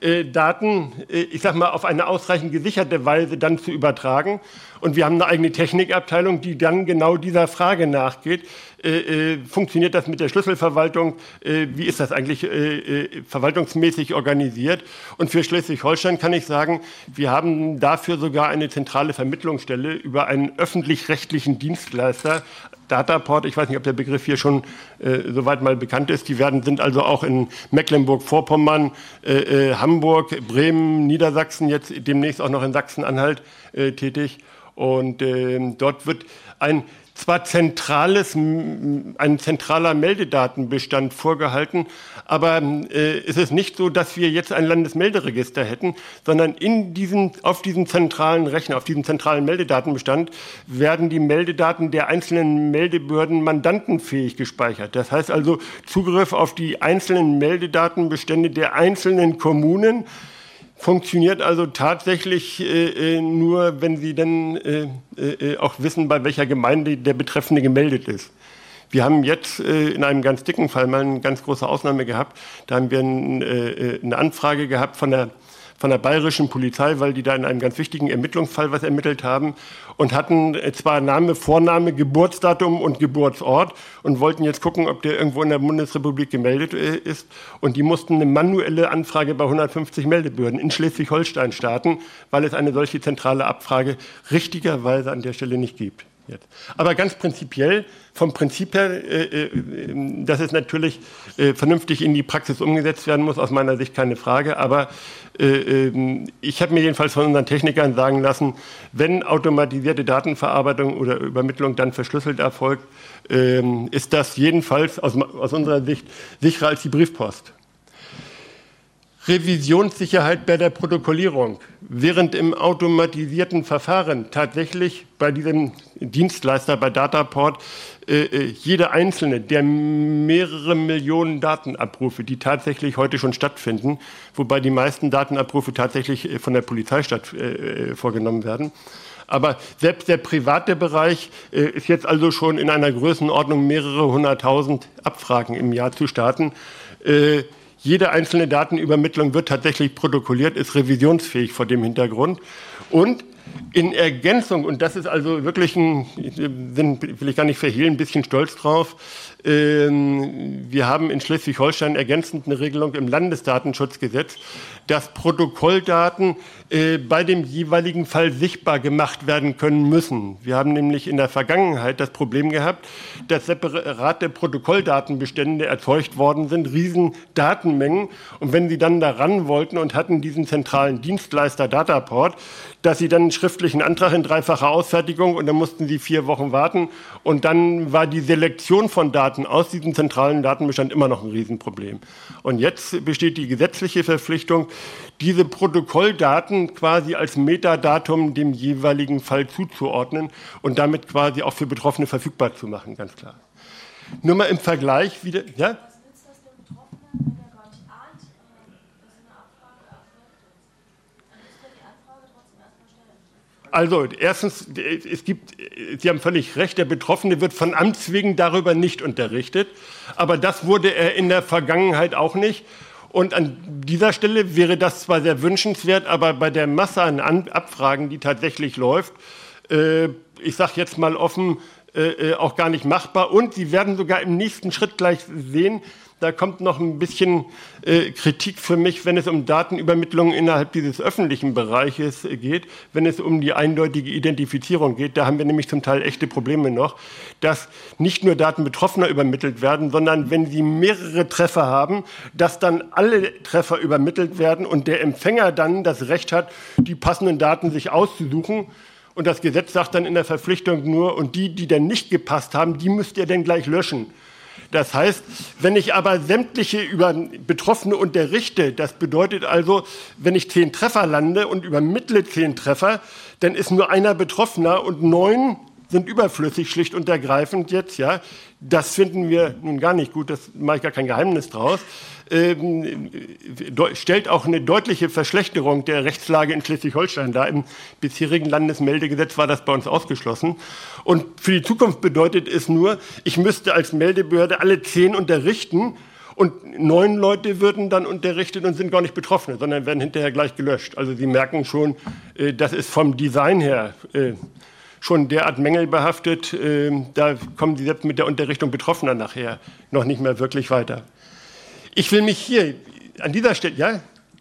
Daten, ich sag mal, auf eine ausreichend gesicherte Weise dann zu übertragen. Und wir haben eine eigene Technikabteilung, die dann genau dieser Frage nachgeht. Äh, äh, funktioniert das mit der Schlüsselverwaltung? Äh, wie ist das eigentlich äh, äh, verwaltungsmäßig organisiert? Und für Schleswig-Holstein kann ich sagen, wir haben dafür sogar eine zentrale Vermittlungsstelle über einen öffentlich-rechtlichen Dienstleister, Dataport, ich weiß nicht, ob der Begriff hier schon äh, soweit mal bekannt ist. Die werden, sind also auch in Mecklenburg-Vorpommern, äh, äh, Hamburg, Bremen, Niedersachsen, jetzt demnächst auch noch in Sachsen-Anhalt äh, tätig. Und äh, dort wird ein zwar zentrales, ein zentraler Meldedatenbestand vorgehalten, aber äh, es ist nicht so, dass wir jetzt ein Landesmelderegister hätten, sondern in diesem, auf diesem zentralen Rechner, auf diesem zentralen Meldedatenbestand werden die Meldedaten der einzelnen Meldebehörden mandantenfähig gespeichert. Das heißt also Zugriff auf die einzelnen Meldedatenbestände der einzelnen Kommunen funktioniert also tatsächlich äh, nur, wenn Sie dann äh, äh, auch wissen, bei welcher Gemeinde der Betreffende gemeldet ist. Wir haben jetzt äh, in einem ganz dicken Fall mal eine ganz große Ausnahme gehabt. Da haben wir ein, äh, eine Anfrage gehabt von der, von der bayerischen Polizei, weil die da in einem ganz wichtigen Ermittlungsfall was ermittelt haben und hatten zwar Name, Vorname, Geburtsdatum und Geburtsort und wollten jetzt gucken, ob der irgendwo in der Bundesrepublik gemeldet äh, ist. Und die mussten eine manuelle Anfrage bei hundertfünfzig Meldebehörden in Schleswig-Holstein starten, weil es eine solche zentrale Abfrage richtigerweise an der Stelle nicht gibt. Jetzt. Aber ganz prinzipiell, vom Prinzip her, äh, äh, dass es natürlich äh, vernünftig in die Praxis umgesetzt werden muss, aus meiner Sicht keine Frage. Aber äh, äh, ich habe mir jedenfalls von unseren Technikern sagen lassen, wenn automatisierte Datenverarbeitung oder Übermittlung dann verschlüsselt erfolgt, äh, ist das jedenfalls aus, aus unserer Sicht sicherer als die Briefpost. Revisionssicherheit bei der Protokollierung. Während im automatisierten Verfahren tatsächlich bei diesem Dienstleister, bei Dataport, äh, jeder einzelne der mehrere Millionen Datenabrufe, die tatsächlich heute schon stattfinden, wobei die meisten Datenabrufe tatsächlich von der Polizei statt, äh, vorgenommen werden. Aber selbst der private Bereich äh, ist jetzt also schon in einer Größenordnung mehrere hunderttausend Abfragen im Jahr zu starten. Äh, Jede einzelne Datenübermittlung wird tatsächlich protokolliert, ist revisionsfähig vor dem Hintergrund. Und in Ergänzung, und das ist also wirklich ein, will ich gar nicht verhehlen, ein bisschen stolz drauf, ähm, wir haben in Schleswig-Holstein ergänzend eine Regelung im Landesdatenschutzgesetz, dass Protokolldaten äh, bei dem jeweiligen Fall sichtbar gemacht werden können müssen. Wir haben nämlich in der Vergangenheit das Problem gehabt, dass separate Protokolldatenbestände erzeugt worden sind, riesen Datenmengen. Und wenn Sie dann daran wollten und hatten diesen zentralen Dienstleister Dataport, dass sie dann einen schriftlichen Antrag in dreifacher Ausfertigung und dann mussten sie vier Wochen warten. Und dann war die Selektion von Daten aus diesem zentralen Datenbestand immer noch ein Riesenproblem. Und jetzt besteht die gesetzliche Verpflichtung, diese Protokolldaten quasi als Metadatum dem jeweiligen Fall zuzuordnen und damit quasi auch für Betroffene verfügbar zu machen, ganz klar. Nur mal im Vergleich wieder, ja? Also erstens, es gibt, Sie haben völlig recht, der Betroffene wird von Amts wegen darüber nicht unterrichtet, aber das wurde er in der Vergangenheit auch nicht. Und an dieser Stelle wäre das zwar sehr wünschenswert, aber bei der Masse an Abfragen, die tatsächlich läuft, äh, ich sage jetzt mal offen, äh, auch gar nicht machbar. Und Sie werden sogar im nächsten Schritt gleich sehen, da kommt noch ein bisschen äh, Kritik für mich, wenn es um Datenübermittlung innerhalb dieses öffentlichen Bereiches äh, geht, wenn es um die eindeutige Identifizierung geht. Da haben wir nämlich zum Teil echte Probleme noch, dass nicht nur Daten Betroffener übermittelt werden, sondern wenn sie mehrere Treffer haben, dass dann alle Treffer übermittelt werden und der Empfänger dann das Recht hat, die passenden Daten sich auszusuchen. Und das Gesetz sagt dann in der Verpflichtung nur, und die, die dann nicht gepasst haben, die müsst ihr dann gleich löschen. Das heißt, wenn ich aber sämtliche über Betroffene unterrichte, das bedeutet also, wenn ich zehn Treffer lande und übermittle zehn Treffer, dann ist nur einer Betroffener und neun sind überflüssig, schlicht und ergreifend jetzt. Ja, das finden wir nun gar nicht gut, das mache ich gar kein Geheimnis draus. Ähm, stellt auch eine deutliche Verschlechterung der Rechtslage in Schleswig-Holstein dar. Im bisherigen Landesmeldegesetz war das bei uns ausgeschlossen. Und für die Zukunft bedeutet es nur, ich müsste als Meldebehörde alle zehn unterrichten und neun Leute würden dann unterrichtet und sind gar nicht Betroffene, sondern werden hinterher gleich gelöscht. Also Sie merken schon, äh, das ist vom Design her äh, schon derart mängelbehaftet, äh, da kommen Sie selbst mit der Unterrichtung Betroffener nachher noch nicht mehr wirklich weiter. Ich will mich hier an dieser Stelle, ja?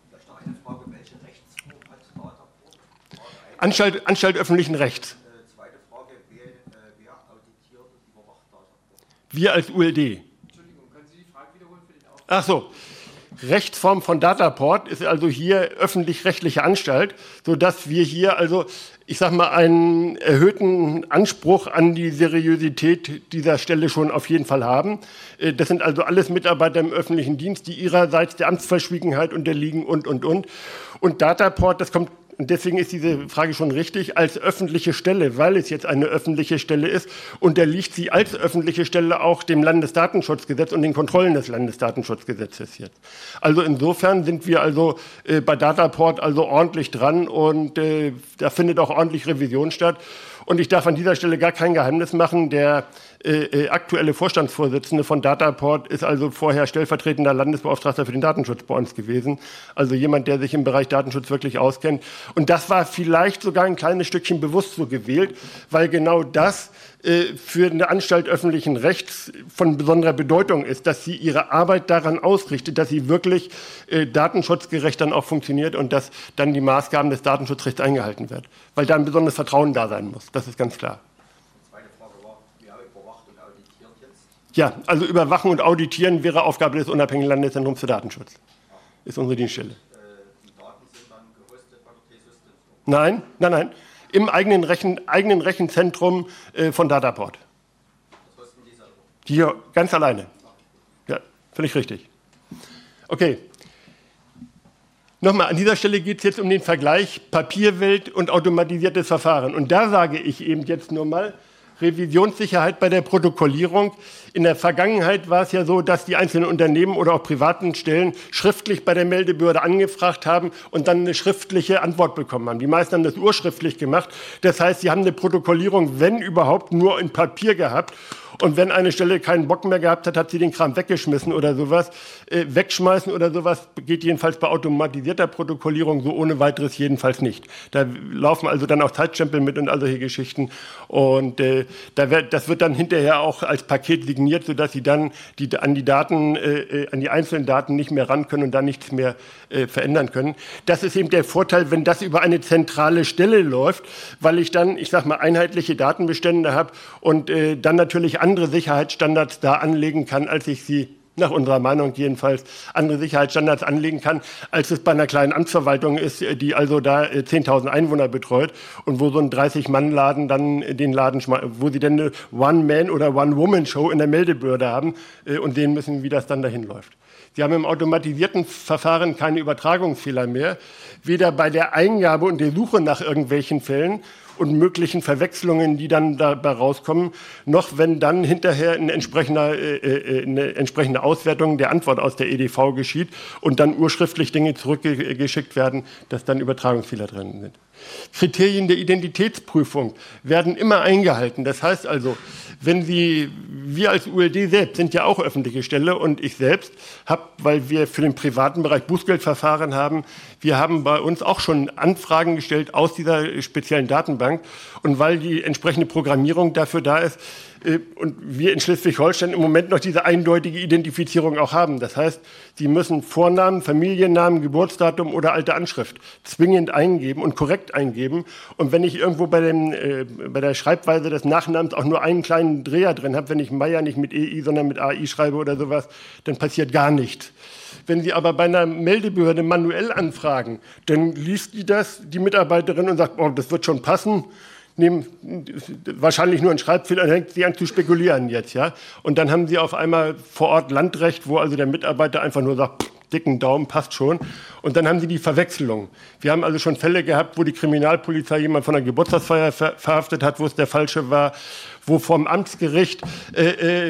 Anstalt, Anstalt öffentlichen Rechts. Zweite Frage, wer, wer auditiert und überwacht Dataport? Wir als U L D. Entschuldigung, können Sie die Frage wiederholen für den Auftrag? Ach so. Rechtsform von Dataport ist also hier öffentlich-rechtliche Anstalt, sodass wir hier also, ich sage mal, einen erhöhten Anspruch an die Seriosität dieser Stelle schon auf jeden Fall haben. Das sind also alles Mitarbeiter im öffentlichen Dienst, die ihrerseits der Amtsverschwiegenheit unterliegen und, und, und. Und Dataport, das kommt, und deswegen ist diese Frage schon richtig, als öffentliche Stelle, weil es jetzt eine öffentliche Stelle ist, unterliegt sie als öffentliche Stelle auch dem Landesdatenschutzgesetz und den Kontrollen des Landesdatenschutzgesetzes jetzt. Also insofern sind wir also äh, bei Dataport also ordentlich dran und äh, da findet auch ordentlich Revision statt. Und ich darf an dieser Stelle gar kein Geheimnis machen, der äh, aktuelle Vorstandsvorsitzende von Dataport ist also vorher stellvertretender Landesbeauftragter für den Datenschutz bei uns gewesen. Also jemand, der sich im Bereich Datenschutz wirklich auskennt. Und das war vielleicht sogar ein kleines Stückchen bewusst so gewählt, weil genau das äh, für eine Anstalt öffentlichen Rechts von besonderer Bedeutung ist, dass sie ihre Arbeit daran ausrichtet, dass sie wirklich äh, datenschutzgerecht dann auch funktioniert und dass dann die Maßgaben des Datenschutzrechts eingehalten werden. Weil da ein besonderes Vertrauen da sein muss. Das ist ganz klar. Die zweite Frage war, wer überwacht und auditiert jetzt? Ja, also überwachen und auditieren wäre Aufgabe des unabhängigen Landeszentrums für Datenschutz. Ist unsere Dienststelle. Äh, die Daten sind dann gehostet bei der T-Systems? Nein, nein, nein. Im eigenen, Rechen, eigenen Rechenzentrum äh, von Dataport. Das hosten die selber? Hier, ganz alleine. Ja, völlig richtig. Okay. Nochmal, an dieser Stelle geht es jetzt um den Vergleich Papierwelt und automatisiertes Verfahren. Und da sage ich eben jetzt nur mal, Revisionssicherheit bei der Protokollierung. In der Vergangenheit war es ja so, dass die einzelnen Unternehmen oder auch privaten Stellen schriftlich bei der Meldebehörde angefragt haben und dann eine schriftliche Antwort bekommen haben. Die meisten haben das urschriftlich gemacht. Das heißt, sie haben eine Protokollierung, wenn überhaupt, nur in Papier gehabt. Und wenn eine Stelle keinen Bock mehr gehabt hat, hat sie den Kram weggeschmissen oder sowas. Äh, wegschmeißen oder sowas geht jedenfalls bei automatisierter Protokollierung so ohne weiteres jedenfalls nicht. Da laufen also dann auch Zeitstempel mit und all solche Geschichten. Und äh, da wird, das wird dann hinterher auch als Paket signiert, sodass sie dann die, an die Daten, äh, an die einzelnen Daten nicht mehr ran können und dann nichts mehr äh, verändern können. Das ist eben der Vorteil, wenn das über eine zentrale Stelle läuft, weil ich dann, ich sag mal, einheitliche Datenbestände habe und äh, dann natürlich andere Sicherheitsstandards da anlegen kann, als ich sie nach unserer Meinung jedenfalls, andere Sicherheitsstandards anlegen kann, als es bei einer kleinen Amtsverwaltung ist, die also da zehntausend Einwohner betreut und wo so ein dreißig-Mann-Laden dann den Laden, wo sie dann eine One-Man- oder One-Woman-Show in der Meldebehörde haben und sehen müssen, wie das dann dahin läuft. Sie haben im automatisierten Verfahren keine Übertragungsfehler mehr, weder bei der Eingabe und der Suche nach irgendwelchen Fällen und möglichen Verwechslungen, die dann dabei rauskommen, noch wenn dann hinterher eine entsprechende, äh, eine entsprechende Auswertung der Antwort aus der E D V geschieht und dann urschriftlich Dinge zurückgeschickt werden, dass dann Übertragungsfehler drin sind. Kriterien der Identitätsprüfung werden immer eingehalten. Das heißt also, wenn Sie, wir als U L D selbst sind ja auch öffentliche Stelle und ich selbst habe, weil wir für den privaten Bereich Bußgeldverfahren haben, wir haben bei uns auch schon Anfragen gestellt aus dieser speziellen Datenbank und weil die entsprechende Programmierung dafür da ist, und wir in Schleswig-Holstein im Moment noch diese eindeutige Identifizierung auch haben. Das heißt, Sie müssen Vornamen, Familiennamen, Geburtsdatum oder alte Anschrift zwingend eingeben und korrekt eingeben. Und wenn ich irgendwo bei, dem, äh, bei der Schreibweise des Nachnamens auch nur einen kleinen Dreher drin habe, wenn ich Meier nicht mit E I, sondern mit A I schreibe oder sowas, dann passiert gar nichts. Wenn Sie aber bei einer Meldebehörde manuell anfragen, dann liest die das, die Mitarbeiterin, und sagt, oh, das wird schon passen. Nehmen wahrscheinlich nur ein Schreibfehler, dann hängt sie an zu spekulieren jetzt, ja. Und dann haben sie auf einmal vor Ort Landrecht, wo also der Mitarbeiter einfach nur sagt, pff, dicken Daumen, passt schon. Und dann haben sie die Verwechslung. Wir haben also schon Fälle gehabt, wo die Kriminalpolizei jemand von einer Geburtstagsfeier ver verhaftet hat, wo es der Falsche war, wo vom Amtsgericht äh, äh,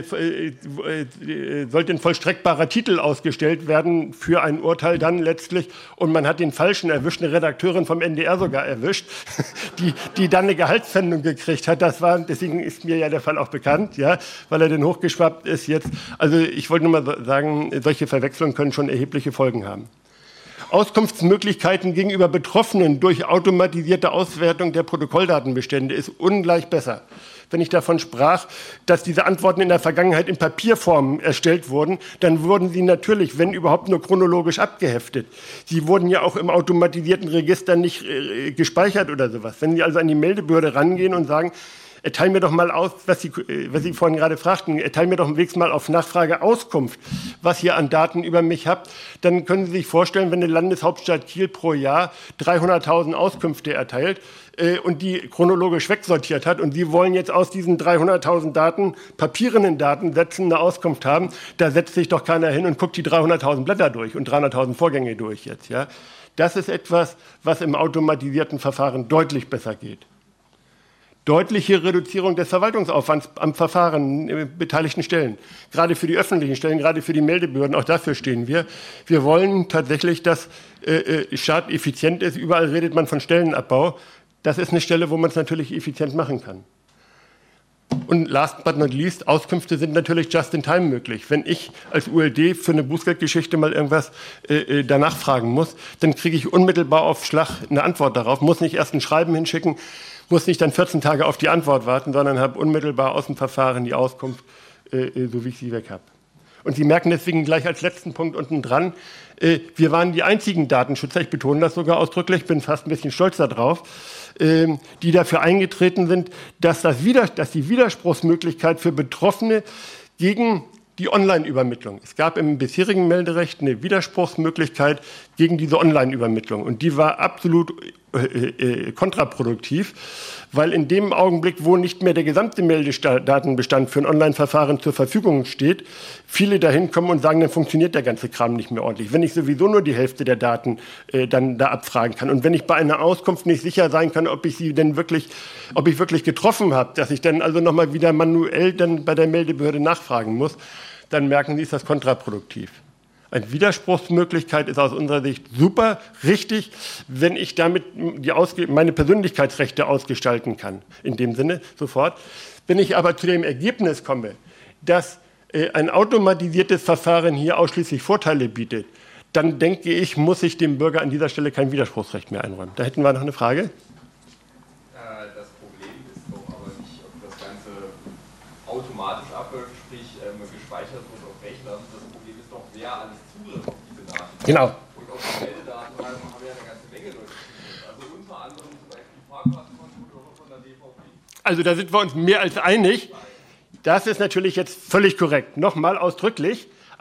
äh, sollte ein vollstreckbarer Titel ausgestellt werden für ein Urteil dann letztlich und man hat den Falschen erwischt, eine Redakteurin vom N D R sogar erwischt, die, die dann eine Gehaltspfändung gekriegt hat. Das war, deswegen ist mir ja der Fall auch bekannt, ja, weil er denn hochgeschwappt ist jetzt. Also ich wollte nur mal sagen, solche Verwechslungen können schon erhebliche Folgen haben. Auskunftsmöglichkeiten gegenüber Betroffenen durch automatisierte Auswertung der Protokolldatenbestände ist ungleich besser. Wenn ich davon sprach, dass diese Antworten in der Vergangenheit in Papierform erstellt wurden, dann wurden sie natürlich, wenn überhaupt, nur chronologisch abgeheftet. Sie wurden ja auch im automatisierten Register nicht äh, gespeichert oder sowas. Wenn Sie also an die Meldebehörde rangehen und sagen, erteilen mir doch mal aus, was Sie, was Sie vorhin gerade fragten, erteilen mir doch wenigstens mal auf Nachfrage Auskunft, was ihr an Daten über mich habt, dann können Sie sich vorstellen, wenn eine Landeshauptstadt Kiel pro Jahr dreihunderttausend Auskünfte erteilt äh, und die chronologisch wegsortiert hat und Sie wollen jetzt aus diesen dreihunderttausend Daten, papierenden Datensätzen eine Auskunft haben, da setzt sich doch keiner hin und guckt die dreihunderttausend Blätter durch und dreihunderttausend Vorgänge durch jetzt. Ja? Das ist etwas, was im automatisierten Verfahren deutlich besser geht. Deutliche Reduzierung des Verwaltungsaufwands am Verfahren in beteiligten Stellen. Gerade für die öffentlichen Stellen, gerade für die Meldebehörden, auch dafür stehen wir. Wir wollen tatsächlich, dass äh, Staat effizient ist. Überall redet man von Stellenabbau. Das ist eine Stelle, wo man es natürlich effizient machen kann. Und last but not least, Auskünfte sind natürlich just in time möglich. Wenn ich als U L D für eine Bußgeldgeschichte mal irgendwas äh, danach fragen muss, dann kriege ich unmittelbar auf Schlag eine Antwort darauf, muss nicht erst ein Schreiben hinschicken, muss nicht dann vierzehn Tage auf die Antwort warten, sondern habe unmittelbar aus dem Verfahren die Auskunft, äh, so wie ich sie weg habe. Und Sie merken deswegen gleich als letzten Punkt unten dran, äh, wir waren die einzigen Datenschützer, ich betone das sogar ausdrücklich, bin fast ein bisschen stolz darauf, äh, die dafür eingetreten sind, dass, das Wider dass die Widerspruchsmöglichkeit für Betroffene gegen die Online-Übermittlung. Es gab im bisherigen Melderecht eine Widerspruchsmöglichkeit gegen diese Online-Übermittlung. Und die war absolut äh, äh, kontraproduktiv, weil in dem Augenblick, wo nicht mehr der gesamte Meldedatenbestand für ein Online-Verfahren zur Verfügung steht, viele dahin kommen und sagen, dann funktioniert der ganze Kram nicht mehr ordentlich. Wenn ich sowieso nur die Hälfte der Daten äh, dann da abfragen kann und wenn ich bei einer Auskunft nicht sicher sein kann, ob ich sie denn wirklich, ob ich wirklich getroffen habe, dass ich dann also nochmal wieder manuell dann bei der Meldebehörde nachfragen muss, dann merken Sie, ist das kontraproduktiv. Eine Widerspruchsmöglichkeit ist aus unserer Sicht super, richtig, wenn ich damit die Ausge- meine Persönlichkeitsrechte ausgestalten kann, in dem Sinne sofort. Wenn ich aber zu dem Ergebnis komme, dass äh, ein automatisiertes Verfahren hier ausschließlich Vorteile bietet, dann denke ich, muss ich dem Bürger an dieser Stelle kein Widerspruchsrecht mehr einräumen. Da hätten wir noch eine Frage. Das Problem ist doch aber nicht, ob das Ganze automatisch abläuft, sprich ähm, gespeichert wird auf Rechnern. Das Problem ist doch, wer alles Zugriff auf diese Daten hat. Genau. Und auf die Meldedaten haben wir ja eine ganze Menge Leute. Also unter anderem zum Beispiel Fahrkartenkontrolle von der D V P. Also da sind wir uns mehr als einig. Das ist natürlich jetzt völlig korrekt. Nochmal ausdrücklich.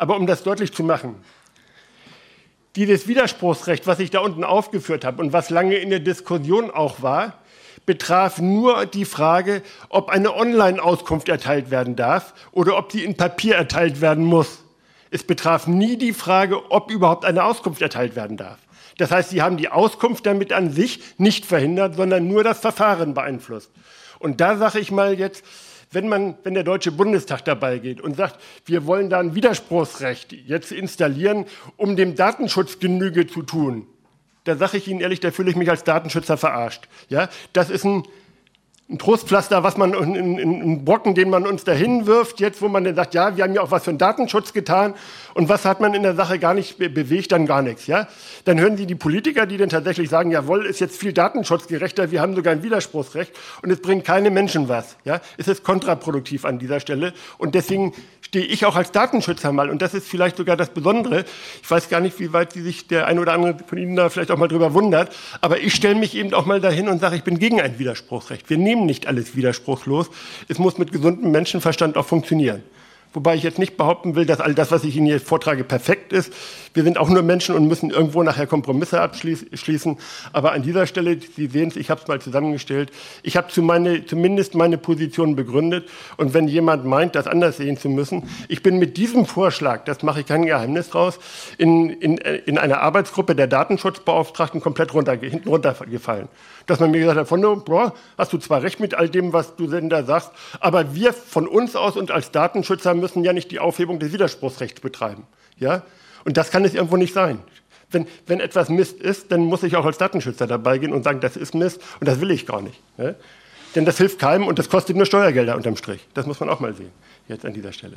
Aber um das deutlich zu machen, dieses Widerspruchsrecht, was ich da unten aufgeführt habe und was lange in der Diskussion auch war, betraf nur die Frage, ob eine Online-Auskunft erteilt werden darf oder ob sie in Papier erteilt werden muss. Es betraf nie die Frage, ob überhaupt eine Auskunft erteilt werden darf. Das heißt, sie haben die Auskunft damit an sich nicht verhindert, sondern nur das Verfahren beeinflusst. Und da sage ich mal jetzt, wenn, man, wenn der Deutsche Bundestag dabei geht und sagt, wir wollen da ein Widerspruchsrecht jetzt installieren, um dem Datenschutz Genüge zu tun, da sage ich Ihnen ehrlich, da fühle ich mich als Datenschützer verarscht. Ja, das ist ein, ein Trostpflaster, was man, ein, ein Brocken, den man uns dahin wirft, jetzt wo man dann sagt, ja, wir haben ja auch was für den Datenschutz getan und was hat man in der Sache gar nicht be bewegt, dann gar nichts. Ja? Dann hören Sie die Politiker, die dann tatsächlich sagen, jawohl, ist jetzt viel datenschutzgerechter, wir haben sogar ein Widerspruchsrecht und es bringt keine Menschen was. Ja? Es ist kontraproduktiv an dieser Stelle und deswegen stehe ich auch als Datenschützer mal, und das ist vielleicht sogar das Besondere, ich weiß gar nicht, wie weit Sie sich der eine oder andere von Ihnen da vielleicht auch mal drüber wundert, aber ich stelle mich eben auch mal dahin und sage, ich bin gegen ein Widerspruchsrecht. Wir nehmen nicht alles widerspruchslos, es muss mit gesundem Menschenverstand auch funktionieren. Wobei ich jetzt nicht behaupten will, dass all das, was ich Ihnen hier vortrage, perfekt ist. Wir sind auch nur Menschen und müssen irgendwo nachher Kompromisse abschließen. Aber an dieser Stelle, Sie sehen es, ich habe es mal zusammengestellt, ich habe zu meine, zumindest meine Position begründet. Und wenn jemand meint, das anders sehen zu müssen, ich bin mit diesem Vorschlag, das mache ich kein Geheimnis draus, in, in, in einer Arbeitsgruppe der Datenschutzbeauftragten komplett runter, hinten runtergefallen. Dass man mir gesagt hat, von, boah, hast du zwar recht mit all dem, was du denn da sagst, aber wir von uns aus und als Datenschützer müssen ja nicht die Aufhebung des Widerspruchsrechts betreiben. Ja? Und das kann es irgendwo nicht sein. Wenn, wenn etwas Mist ist, dann muss ich auch als Datenschützer dabei gehen und sagen, das ist Mist und das will ich gar nicht. Ja? Denn das hilft keinem und das kostet nur Steuergelder unterm Strich. Das muss man auch mal sehen, jetzt an dieser Stelle.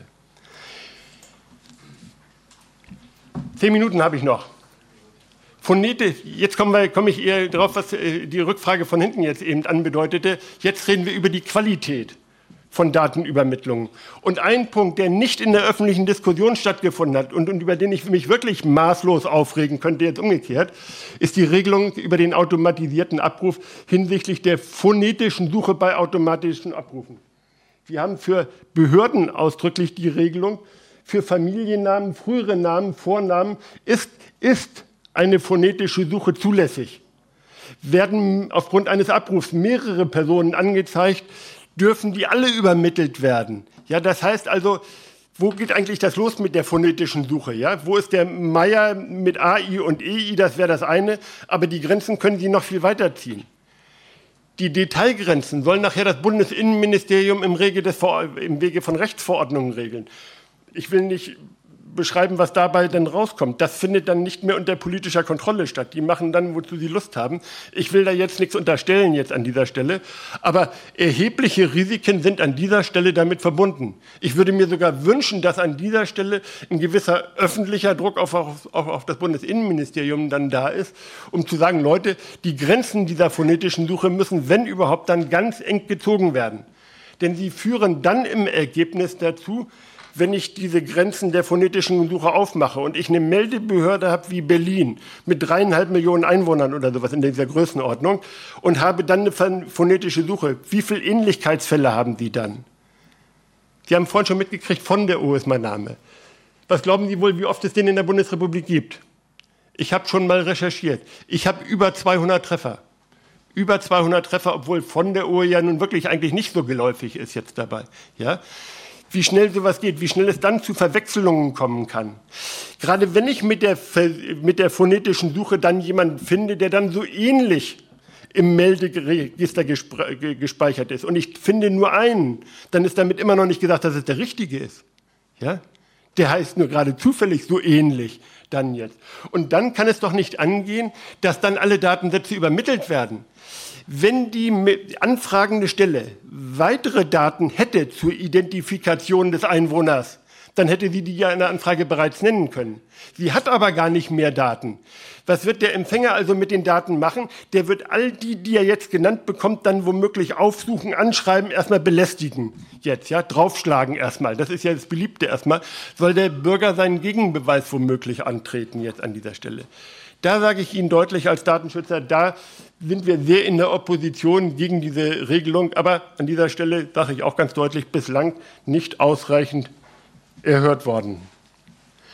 Zehn Minuten habe ich noch. Phonetisch, jetzt komme komm ich eher darauf, was die Rückfrage von hinten jetzt eben anbedeutete. Jetzt reden wir über die Qualität von Datenübermittlung. Und ein Punkt, der nicht in der öffentlichen Diskussion stattgefunden hat und, und über den ich mich wirklich maßlos aufregen könnte, jetzt umgekehrt, ist die Regelung über den automatisierten Abruf hinsichtlich der phonetischen Suche bei automatischen Abrufen. Wir haben für Behörden ausdrücklich die Regelung, für Familiennamen, frühere Namen, Vornamen ist, ist eine phonetische Suche zulässig. Werden aufgrund eines Abrufs mehrere Personen angezeigt, dürfen die alle übermittelt werden. Ja, das heißt also, wo geht eigentlich das los mit der phonetischen Suche? Ja, wo ist der Meier mit A I und E I? Das wäre das eine, aber die Grenzen können Sie noch viel weiter ziehen. Die Detailgrenzen soll nachher das Bundesinnenministerium im, Wege des, im Wege von Rechtsverordnungen regeln. Ich will nicht beschreiben, was dabei dann rauskommt. Das findet dann nicht mehr unter politischer Kontrolle statt. Die machen dann, wozu sie Lust haben. Ich will da jetzt nichts unterstellen jetzt an dieser Stelle, aber erhebliche Risiken sind an dieser Stelle damit verbunden. Ich würde mir sogar wünschen, dass an dieser Stelle ein gewisser öffentlicher Druck auf, auf, auf das Bundesinnenministerium dann da ist, um zu sagen, Leute, die Grenzen dieser phonetischen Suche müssen, wenn überhaupt, dann ganz eng gezogen werden. Denn sie führen dann im Ergebnis dazu, wenn ich diese Grenzen der phonetischen Suche aufmache und ich eine Meldebehörde habe wie Berlin mit dreieinhalb Millionen Einwohnern oder sowas in dieser Größenordnung und habe dann eine phonetische Suche, wie viele Ähnlichkeitsfälle haben Sie dann? Sie haben vorhin schon mitgekriegt, von der O ist mein Name. Was glauben Sie wohl, wie oft es den in der Bundesrepublik gibt? Ich habe schon mal recherchiert. Ich habe über zweihundert Treffer. Über zweihundert Treffer, obwohl von der O ja nun wirklich eigentlich nicht so geläufig ist jetzt dabei. Ja? Wie schnell sowas geht, wie schnell es dann zu Verwechslungen kommen kann. Gerade wenn ich mit der, mit der phonetischen Suche dann jemanden finde, der dann so ähnlich im Melderegister gespeichert ist und ich finde nur einen, dann ist damit immer noch nicht gesagt, dass es der Richtige ist. Ja? Der heißt nur gerade zufällig so ähnlich dann jetzt. Und dann kann es doch nicht angehen, dass dann alle Datensätze übermittelt werden. Wenn die anfragende Stelle weitere Daten hätte zur Identifikation des Einwohners, dann hätte sie die ja in der Anfrage bereits nennen können. Sie hat aber gar nicht mehr Daten. Was wird der Empfänger also mit den Daten machen? Der wird all die, die er jetzt genannt bekommt, dann womöglich aufsuchen, anschreiben, erstmal belästigen. Jetzt, ja, draufschlagen erstmal. Das ist ja das Beliebte erstmal. Soll der Bürger seinen Gegenbeweis womöglich antreten jetzt an dieser Stelle? Da sage ich Ihnen deutlich als Datenschützer, da sind wir sehr in der Opposition gegen diese Regelung. Aber an dieser Stelle sage ich auch ganz deutlich, bislang nicht ausreichend erhört worden.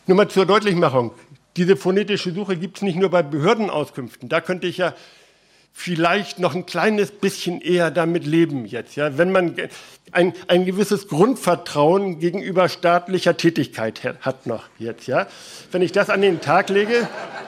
Nur mal zur Deutlichmachung. Diese phonetische Suche gibt es nicht nur bei Behördenauskünften. Da könnte ich ja vielleicht noch ein kleines bisschen eher damit leben jetzt. Ja? Wenn man ein, ein gewisses Grundvertrauen gegenüber staatlicher Tätigkeit hat noch jetzt. Ja? Wenn ich das an den Tag lege,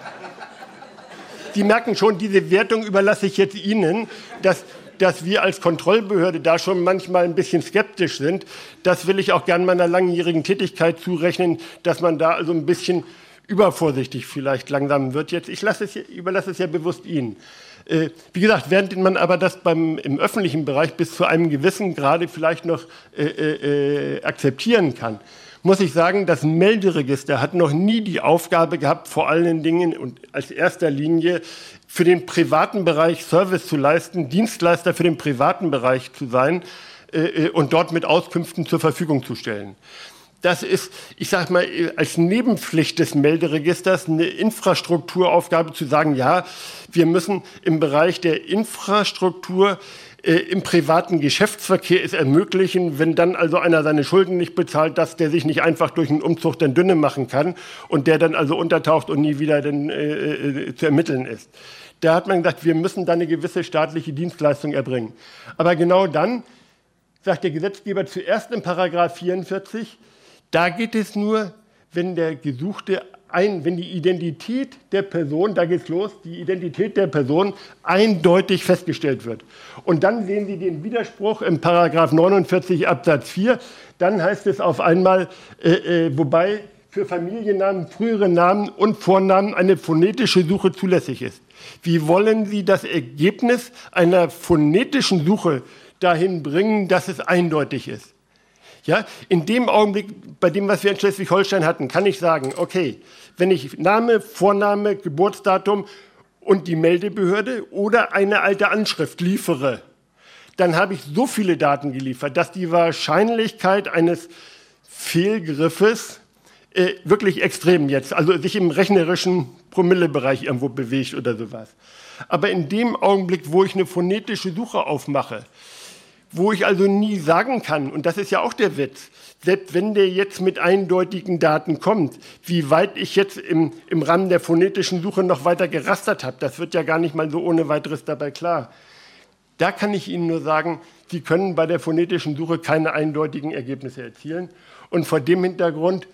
Sie merken schon, diese Wertung überlasse ich jetzt Ihnen, dass, dass wir als Kontrollbehörde da schon manchmal ein bisschen skeptisch sind. Das will ich auch gern meiner langjährigen Tätigkeit zurechnen, dass man da also ein bisschen übervorsichtig vielleicht langsam wird jetzt. Ich lasse es, überlasse es ja bewusst Ihnen. Äh, wie gesagt, während man aber das beim, im öffentlichen Bereich bis zu einem gewissen Grade vielleicht noch äh, äh, akzeptieren kann, muss ich sagen, das Melderegister hat noch nie die Aufgabe gehabt, vor allen Dingen und als erster Linie für den privaten Bereich Service zu leisten, Dienstleister für den privaten Bereich zu sein äh, und dort mit Auskünften zur Verfügung zu stellen. Das ist, ich sage mal, als Nebenpflicht des Melderegisters eine Infrastrukturaufgabe zu sagen, ja, wir müssen im Bereich der Infrastruktur äh, im privaten Geschäftsverkehr es ermöglichen, wenn dann also einer seine Schulden nicht bezahlt, dass der sich nicht einfach durch einen Umzug dann dünne machen kann und der dann also untertaucht und nie wieder dann, äh, äh, zu ermitteln ist. Da hat man gesagt, wir müssen da eine gewisse staatliche Dienstleistung erbringen. Aber genau dann sagt der Gesetzgeber zuerst in Paragraph vierundvierzig, da geht es nur, wenn der Gesuchte, ein, wenn die Identität der Person, da geht's los, die Identität der Person eindeutig festgestellt wird. Und dann sehen Sie den Widerspruch im Paragraph neunundvierzig Absatz vier. Dann heißt es auf einmal, äh, äh, wobei für Familiennamen, frühere Namen und Vornamen eine phonetische Suche zulässig ist. Wie wollen Sie das Ergebnis einer phonetischen Suche dahin bringen, dass es eindeutig ist? Ja, in dem Augenblick, bei dem, was wir in Schleswig-Holstein hatten, kann ich sagen, okay, wenn ich Name, Vorname, Geburtsdatum und die Meldebehörde oder eine alte Anschrift liefere, dann habe ich so viele Daten geliefert, dass die Wahrscheinlichkeit eines Fehlgriffes äh, wirklich extrem jetzt, also sich im rechnerischen Promillebereich irgendwo bewegt oder sowas. Aber in dem Augenblick, wo ich eine phonetische Suche aufmache, wo ich also nie sagen kann, und das ist ja auch der Witz, selbst wenn der jetzt mit eindeutigen Daten kommt, wie weit ich jetzt im, im Rahmen der phonetischen Suche noch weiter gerastert habe, das wird ja gar nicht mal so ohne weiteres dabei klar. Da kann ich Ihnen nur sagen, Sie können bei der phonetischen Suche keine eindeutigen Ergebnisse erzielen. Und vor dem Hintergrund,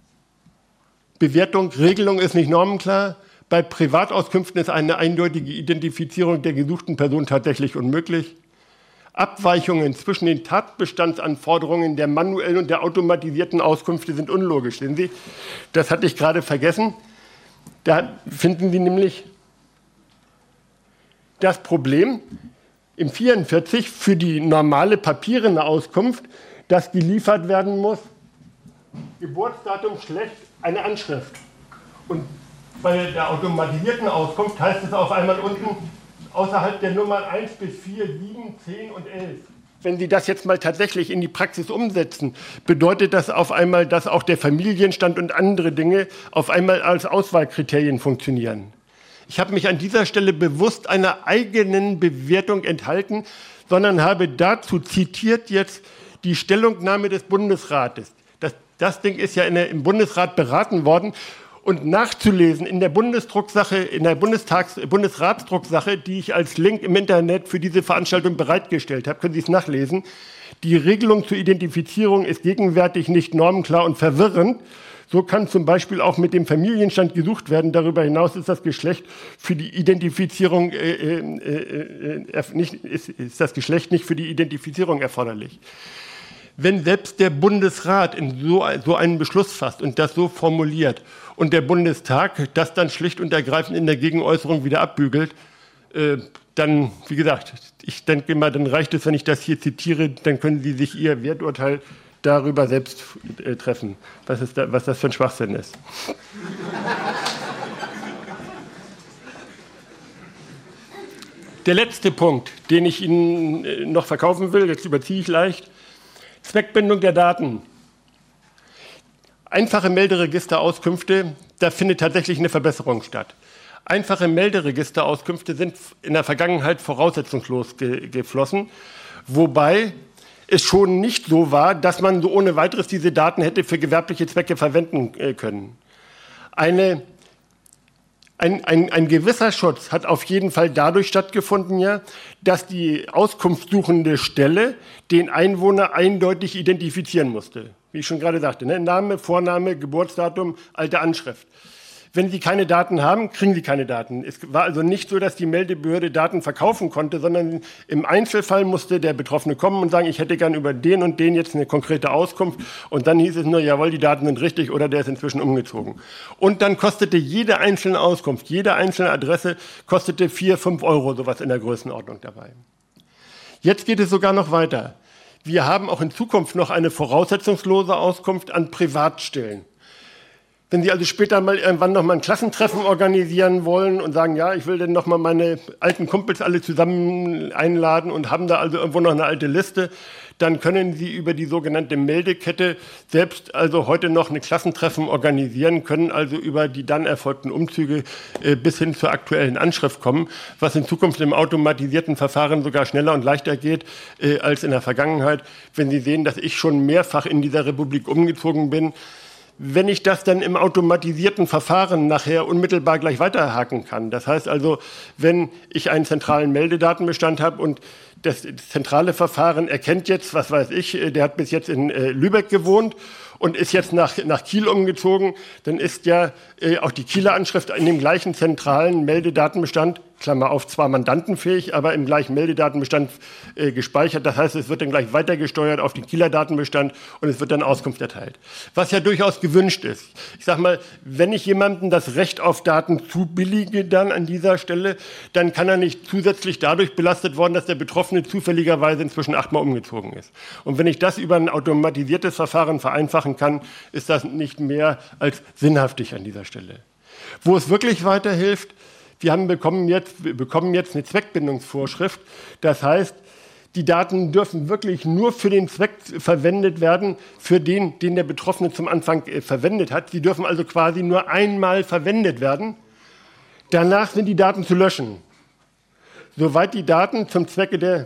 Bewertung, Regelung ist nicht normenklar. Bei Privatauskünften ist eine eindeutige Identifizierung der gesuchten Person tatsächlich unmöglich. Abweichungen zwischen den Tatbestandsanforderungen der manuellen und der automatisierten Auskünfte sind unlogisch. Sehen Sie, das hatte ich gerade vergessen. Da finden Sie nämlich das Problem im vierundvierzig für die normale papierende Auskunft, dass geliefert werden muss, Geburtsdatum schlecht, eine Anschrift. Und bei der automatisierten Auskunft heißt es auf einmal unten, außerhalb der Nummern eins bis vier, sieben, zehn und elf. Wenn Sie das jetzt mal tatsächlich in die Praxis umsetzen, bedeutet das auf einmal, dass auch der Familienstand und andere Dinge auf einmal als Auswahlkriterien funktionieren. Ich habe mich an dieser Stelle bewusst einer eigenen Bewertung enthalten, sondern habe dazu zitiert jetzt die Stellungnahme des Bundesrates. Das, das Ding ist ja in der, im Bundesrat beraten worden. Und nachzulesen in der Bundesdrucksache, in der Bundestags-, Bundesratsdrucksache, die ich als Link im Internet für diese Veranstaltung bereitgestellt habe, können Sie es nachlesen. Die Regelung zur Identifizierung ist gegenwärtig nicht normenklar und verwirrend. So kann zum Beispiel auch mit dem Familienstand gesucht werden. Darüber hinaus ist das Geschlecht für die Identifizierung äh, äh, äh, nicht, ist, ist das Geschlecht nicht für die Identifizierung erforderlich. Wenn selbst der Bundesrat in so, so einen Beschluss fasst und das so formuliert und der Bundestag das dann schlicht und ergreifend in der Gegenäußerung wieder abbügelt, äh, dann, wie gesagt, ich denke mal, dann reicht es, wenn ich das hier zitiere, dann können Sie sich Ihr Werturteil darüber selbst äh, treffen, was, ist da, was das für ein Schwachsinn ist. Der letzte Punkt, den ich Ihnen äh, noch verkaufen will, jetzt überziehe ich leicht, Zweckbindung der Daten. Einfache Melderegisterauskünfte, da findet tatsächlich eine Verbesserung statt. Einfache Melderegisterauskünfte sind in der Vergangenheit voraussetzungslos ge- geflossen, wobei es schon nicht so war, dass man so ohne weiteres diese Daten hätte für gewerbliche Zwecke verwenden äh, können. Eine, ein, ein, ein gewisser Schutz hat auf jeden Fall dadurch stattgefunden, ja, dass die auskunftssuchende Stelle den Einwohner eindeutig identifizieren musste. Wie ich schon gerade sagte, ne? Name, Vorname, Geburtsdatum, alte Anschrift. Wenn Sie keine Daten haben, kriegen Sie keine Daten. Es war also nicht so, dass die Meldebehörde Daten verkaufen konnte, sondern im Einzelfall musste der Betroffene kommen und sagen, ich hätte gern über den und den jetzt eine konkrete Auskunft. Und dann hieß es nur, jawohl, die Daten sind richtig oder der ist inzwischen umgezogen. Und dann kostete jede einzelne Auskunft, jede einzelne Adresse kostete vier, fünf Euro, sowas in der Größenordnung dabei. Jetzt geht es sogar noch weiter. Wir haben auch in Zukunft noch eine voraussetzungslose Auskunft an Privatstellen. Wenn Sie also später mal irgendwann noch mal ein Klassentreffen organisieren wollen und sagen, ja, ich will denn noch mal meine alten Kumpels alle zusammen einladen und haben da also irgendwo noch eine alte Liste, dann können Sie über die sogenannte Meldekette selbst also heute noch ein Klassentreffen organisieren, können also über die dann erfolgten Umzüge äh, bis hin zur aktuellen Anschrift kommen, was in Zukunft im automatisierten Verfahren sogar schneller und leichter geht äh, als in der Vergangenheit. Wenn Sie sehen, dass ich schon mehrfach in dieser Republik umgezogen bin, wenn ich das dann im automatisierten Verfahren nachher unmittelbar gleich weiterhaken kann. Das heißt also, wenn ich einen zentralen Meldedatenbestand habe und das zentrale Verfahren erkennt jetzt, was weiß ich, der hat bis jetzt in äh, Lübeck gewohnt und ist jetzt nach, nach Kiel umgezogen, dann ist ja äh, auch die Kieler Anschrift in dem gleichen zentralen Meldedatenbestand, Klammer auf, zwar mandantenfähig, aber im gleichen Meldedatenbestand äh, gespeichert. Das heißt, es wird dann gleich weitergesteuert auf den Kieler Datenbestand und es wird dann Auskunft erteilt. Was ja durchaus gewünscht ist. Ich sage mal, wenn ich jemandem das Recht auf Daten zubillige dann an dieser Stelle, dann kann er nicht zusätzlich dadurch belastet worden, dass der Betroffene zufälligerweise inzwischen achtmal umgezogen ist. Und wenn ich das über ein automatisiertes Verfahren vereinfachen kann, ist das nicht mehr als sinnhaftig an dieser Stelle. Wo es wirklich weiterhilft, wir haben bekommen jetzt, wir bekommen jetzt eine Zweckbindungsvorschrift. Das heißt, die Daten dürfen wirklich nur für den Zweck verwendet werden, für den, den der Betroffene zum Anfang äh, verwendet hat. Sie dürfen also quasi nur einmal verwendet werden. Danach sind die Daten zu löschen. Soweit die Daten zum Zwecke der...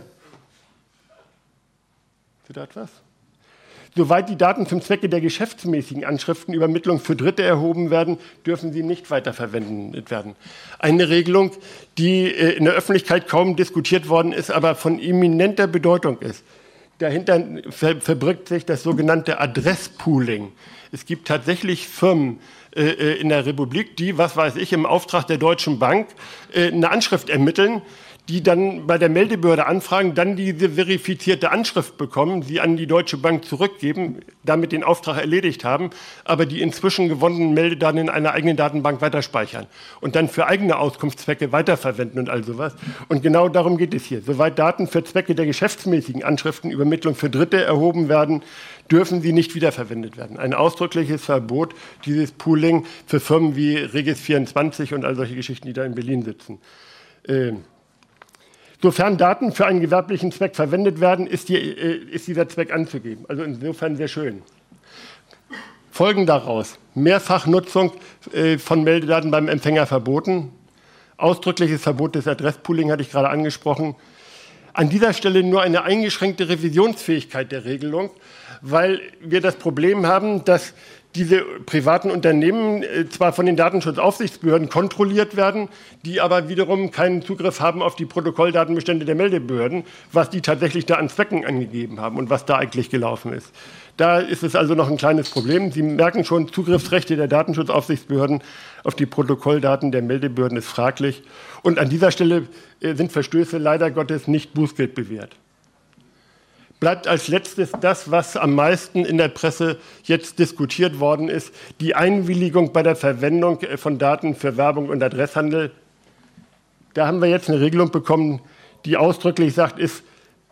Für das was? Soweit die Daten zum Zwecke der geschäftsmäßigen Anschriftenübermittlung für Dritte erhoben werden, dürfen sie nicht weiterverwendet werden. Eine Regelung, die in der Öffentlichkeit kaum diskutiert worden ist, aber von eminenter Bedeutung ist. Dahinter verbirgt sich das sogenannte Adresspooling. Es gibt tatsächlich Firmen äh, in der Republik, die, was weiß ich, im Auftrag der Deutschen Bank äh, eine Anschrift ermitteln, die dann bei der Meldebehörde anfragen, dann diese verifizierte Anschrift bekommen, sie an die Deutsche Bank zurückgeben, damit den Auftrag erledigt haben, aber die inzwischen gewonnenen Meldedaten in einer eigenen Datenbank weiterspeichern und dann für eigene Auskunftszwecke weiterverwenden und all sowas. Und genau darum geht es hier. Soweit Daten für Zwecke der geschäftsmäßigen Anschriftenübermittlung für Dritte erhoben werden, dürfen sie nicht wiederverwendet werden. Ein ausdrückliches Verbot, dieses Pooling für Firmen wie Regis vierundzwanzig und all solche Geschichten, die da in Berlin sitzen. Ähm, Sofern Daten für einen gewerblichen Zweck verwendet werden, ist, die, ist dieser Zweck anzugeben. Also insofern sehr schön. Folgen daraus: Mehrfachnutzung von Meldedaten beim Empfänger verboten. Ausdrückliches Verbot des Adresspooling hatte ich gerade angesprochen. An dieser Stelle nur eine eingeschränkte Revisionsfähigkeit der Regelung, weil wir das Problem haben, dass diese privaten Unternehmen äh, zwar von den Datenschutzaufsichtsbehörden kontrolliert werden, die aber wiederum keinen Zugriff haben auf die Protokolldatenbestände der Meldebehörden, was die tatsächlich da an Zwecken angegeben haben und was da eigentlich gelaufen ist. Da ist es also noch ein kleines Problem. Sie merken schon, Zugriffsrechte der Datenschutzaufsichtsbehörden auf die Protokolldaten der Meldebehörden ist fraglich. Und an dieser Stelle äh, sind Verstöße leider Gottes nicht Bußgeld bewährt. Bleibt als letztes das, was am meisten in der Presse jetzt diskutiert worden ist, die Einwilligung bei der Verwendung von Daten für Werbung und Adresshandel. Da haben wir jetzt eine Regelung bekommen, die ausdrücklich sagt, ist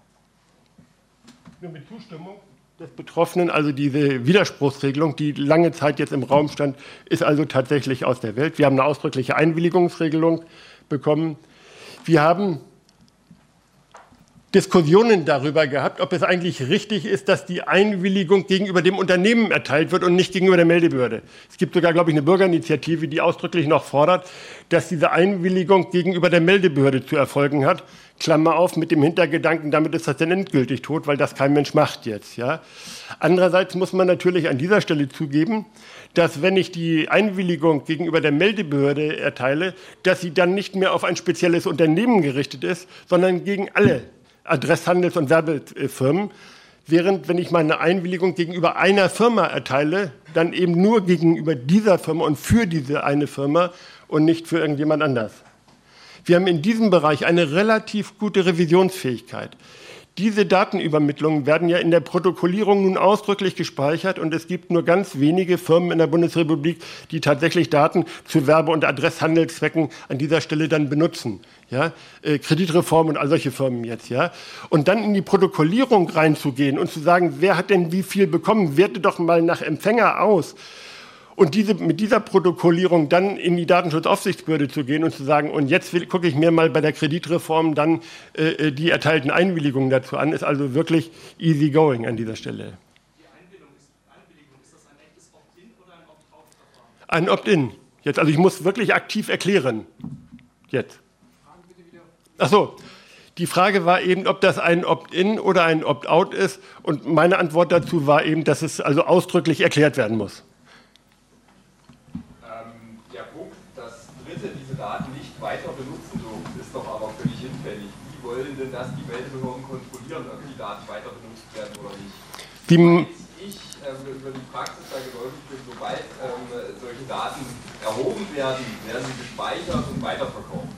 nur mit Zustimmung des Betroffenen, also diese Widerspruchsregelung, die lange Zeit jetzt im Raum stand, ist also tatsächlich aus der Welt. Wir haben eine ausdrückliche Einwilligungsregelung bekommen. Wir haben Diskussionen darüber gehabt, ob es eigentlich richtig ist, dass die Einwilligung gegenüber dem Unternehmen erteilt wird und nicht gegenüber der Meldebehörde. Es gibt sogar, glaube ich, eine Bürgerinitiative, die ausdrücklich noch fordert, dass diese Einwilligung gegenüber der Meldebehörde zu erfolgen hat. Klammer auf, mit dem Hintergedanken, damit ist das dann endgültig tot, weil das kein Mensch macht jetzt. Ja. Andererseits muss man natürlich an dieser Stelle zugeben, dass wenn ich die Einwilligung gegenüber der Meldebehörde erteile, dass sie dann nicht mehr auf ein spezielles Unternehmen gerichtet ist, sondern gegen alle Adresshandels- und Werbefirmen, während wenn ich meine Einwilligung gegenüber einer Firma erteile, dann eben nur gegenüber dieser Firma und für diese eine Firma und nicht für irgendjemand anders. Wir haben in diesem Bereich eine relativ gute Revisionsfähigkeit. Diese Datenübermittlungen werden ja in der Protokollierung nun ausdrücklich gespeichert und es gibt nur ganz wenige Firmen in der Bundesrepublik, die tatsächlich Daten zu Werbe- und Adresshandelszwecken an dieser Stelle dann benutzen. Ja, äh, Kreditreform und all solche Firmen jetzt. Ja. Und dann in die Protokollierung reinzugehen und zu sagen, wer hat denn wie viel bekommen, werte doch mal nach Empfänger aus. Und diese, mit dieser Protokollierung dann in die Datenschutzaufsichtsbehörde zu gehen und zu sagen, und jetzt will, gucke ich mir mal bei der Kreditreform dann äh, die erteilten Einwilligungen dazu an, ist also wirklich easy going an dieser Stelle. Die Einwilligung ist, Einwilligung, ist das ein echtes Opt-in oder ein Opt-out-Verfahren? Ein Opt-in. Jetzt, also ich muss wirklich aktiv erklären. Jetzt. Ach so. Die Frage war eben, ob das ein Opt-in oder ein Opt-out ist. Und meine Antwort dazu war eben, dass es also ausdrücklich erklärt werden muss. Diese Daten nicht weiter benutzen dürfen, ist doch aber völlig hinfällig. Wie wollen denn das die Meldebehörden kontrollieren, ob die Daten weiter benutzt werden oder nicht? Die ich ähm, über die Praxis da geläufig bin, sobald ähm, solche Daten erhoben werden, werden sie gespeichert und weiterverkauft.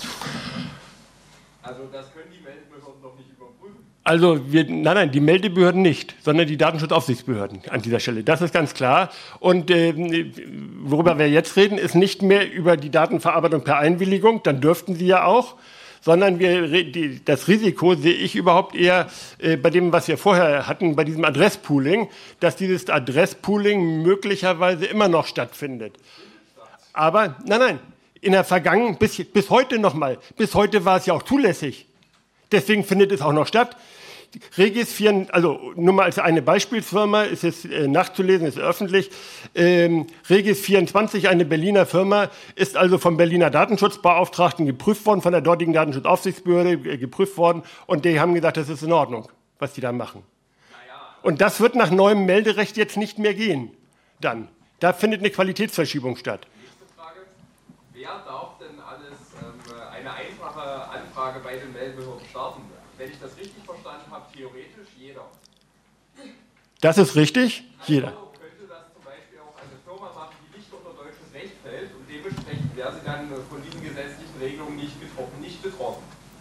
Also das können die Meldebehörden doch nicht überprüfen. Also, wir, nein, nein, die Meldebehörden nicht, sondern die Datenschutzaufsichtsbehörden an dieser Stelle. Das ist ganz klar. Und äh, worüber wir jetzt reden, ist nicht mehr über die Datenverarbeitung per Einwilligung, dann dürften sie ja auch, sondern wir, die, das Risiko sehe ich überhaupt eher äh, bei dem, was wir vorher hatten, bei diesem Adresspooling, dass dieses Adresspooling möglicherweise immer noch stattfindet. Aber, nein, nein, in der Vergangenheit, bis, bis heute nochmal, bis heute war es ja auch zulässig. Deswegen findet es auch noch statt. Regis vier, also nur mal als eine Beispielsfirma, ist es äh, nachzulesen, ist öffentlich. Ähm, Regis vierundzwanzig, eine Berliner Firma, ist also vom Berliner Datenschutzbeauftragten geprüft worden, von der dortigen Datenschutzaufsichtsbehörde äh, geprüft worden und die haben gesagt, das ist in Ordnung, was die da machen. Und das wird nach neuem Melderecht jetzt nicht mehr gehen. Dann. Da findet eine Qualitätsverschiebung statt. Nächste Frage. Wer darf denn alles ähm, eine einfache Anfrage bei den Meldebehörden starten? Wenn ich das richtig verstanden habe, theoretisch jeder. Das ist richtig, jeder. Also könnte das zum Beispiel auch eine Firma machen, die nicht unter deutsches Recht fällt und dementsprechend wäre sie dann von diesen gesetzlichen Regelungen nicht betroffen. Nicht betroffen.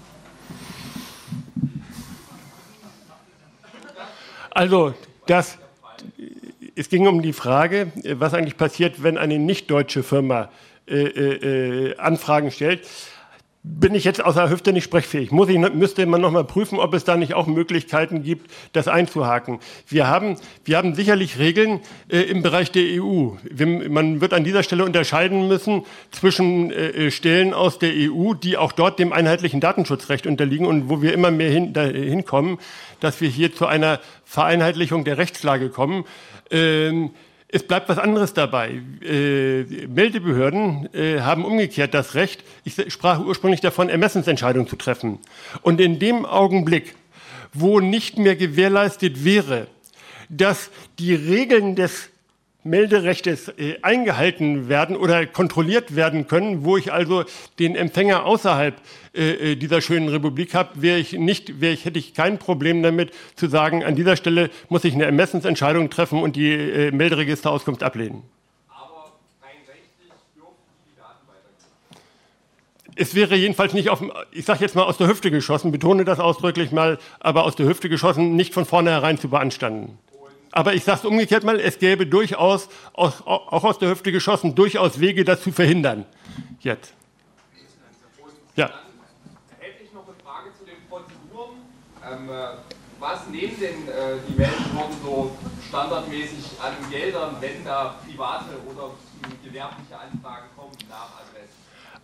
Also, das, es ging um die Frage, was eigentlich passiert, wenn eine nicht-deutsche Firma äh, äh, Anfragen stellt. Bin ich jetzt aus der Hüfte nicht sprechfähig? Muss ich, müsste man noch mal prüfen, ob es da nicht auch Möglichkeiten gibt, das einzuhaken. Wir haben, wir haben sicherlich Regeln äh, im Bereich der E U. Wir, man wird an dieser Stelle unterscheiden müssen zwischen äh, Stellen aus der E U, die auch dort dem einheitlichen Datenschutzrecht unterliegen und wo wir immer mehr hin, dahin kommen, dass wir hier zu einer Vereinheitlichung der Rechtslage kommen. Ähm, Es bleibt was anderes dabei. Äh, Meldebehörden äh, haben umgekehrt das Recht, ich sprach ursprünglich davon, Ermessensentscheidungen zu treffen. Und in dem Augenblick, wo nicht mehr gewährleistet wäre, dass die Regeln des Melderechtes äh, eingehalten werden oder kontrolliert werden können, wo ich also den Empfänger außerhalb äh, dieser schönen Republik habe, wäre ich nicht, wäre ich, hätte ich kein Problem damit zu sagen, an dieser Stelle muss ich eine Ermessensentscheidung treffen und die äh, Melderegisterauskunft ablehnen. Aber rein rechtlich dürfen die Daten weitergehen. Es wäre jedenfalls nicht auf, ich sage jetzt mal aus der Hüfte geschossen, betone das ausdrücklich mal, aber aus der Hüfte geschossen, nicht von vornherein zu beanstanden. Aber ich sage es umgekehrt mal, es gäbe durchaus, auch, auch aus der Hüfte geschossen, durchaus Wege, das zu verhindern. Jetzt. Ja. Dann hätte ich noch eine Frage zu den Prozeduren. Ähm, was nehmen denn äh, die Meldebehörden so standardmäßig an Geldern, wenn da private oder gewerbliche Anfragen kommen nach Adressen?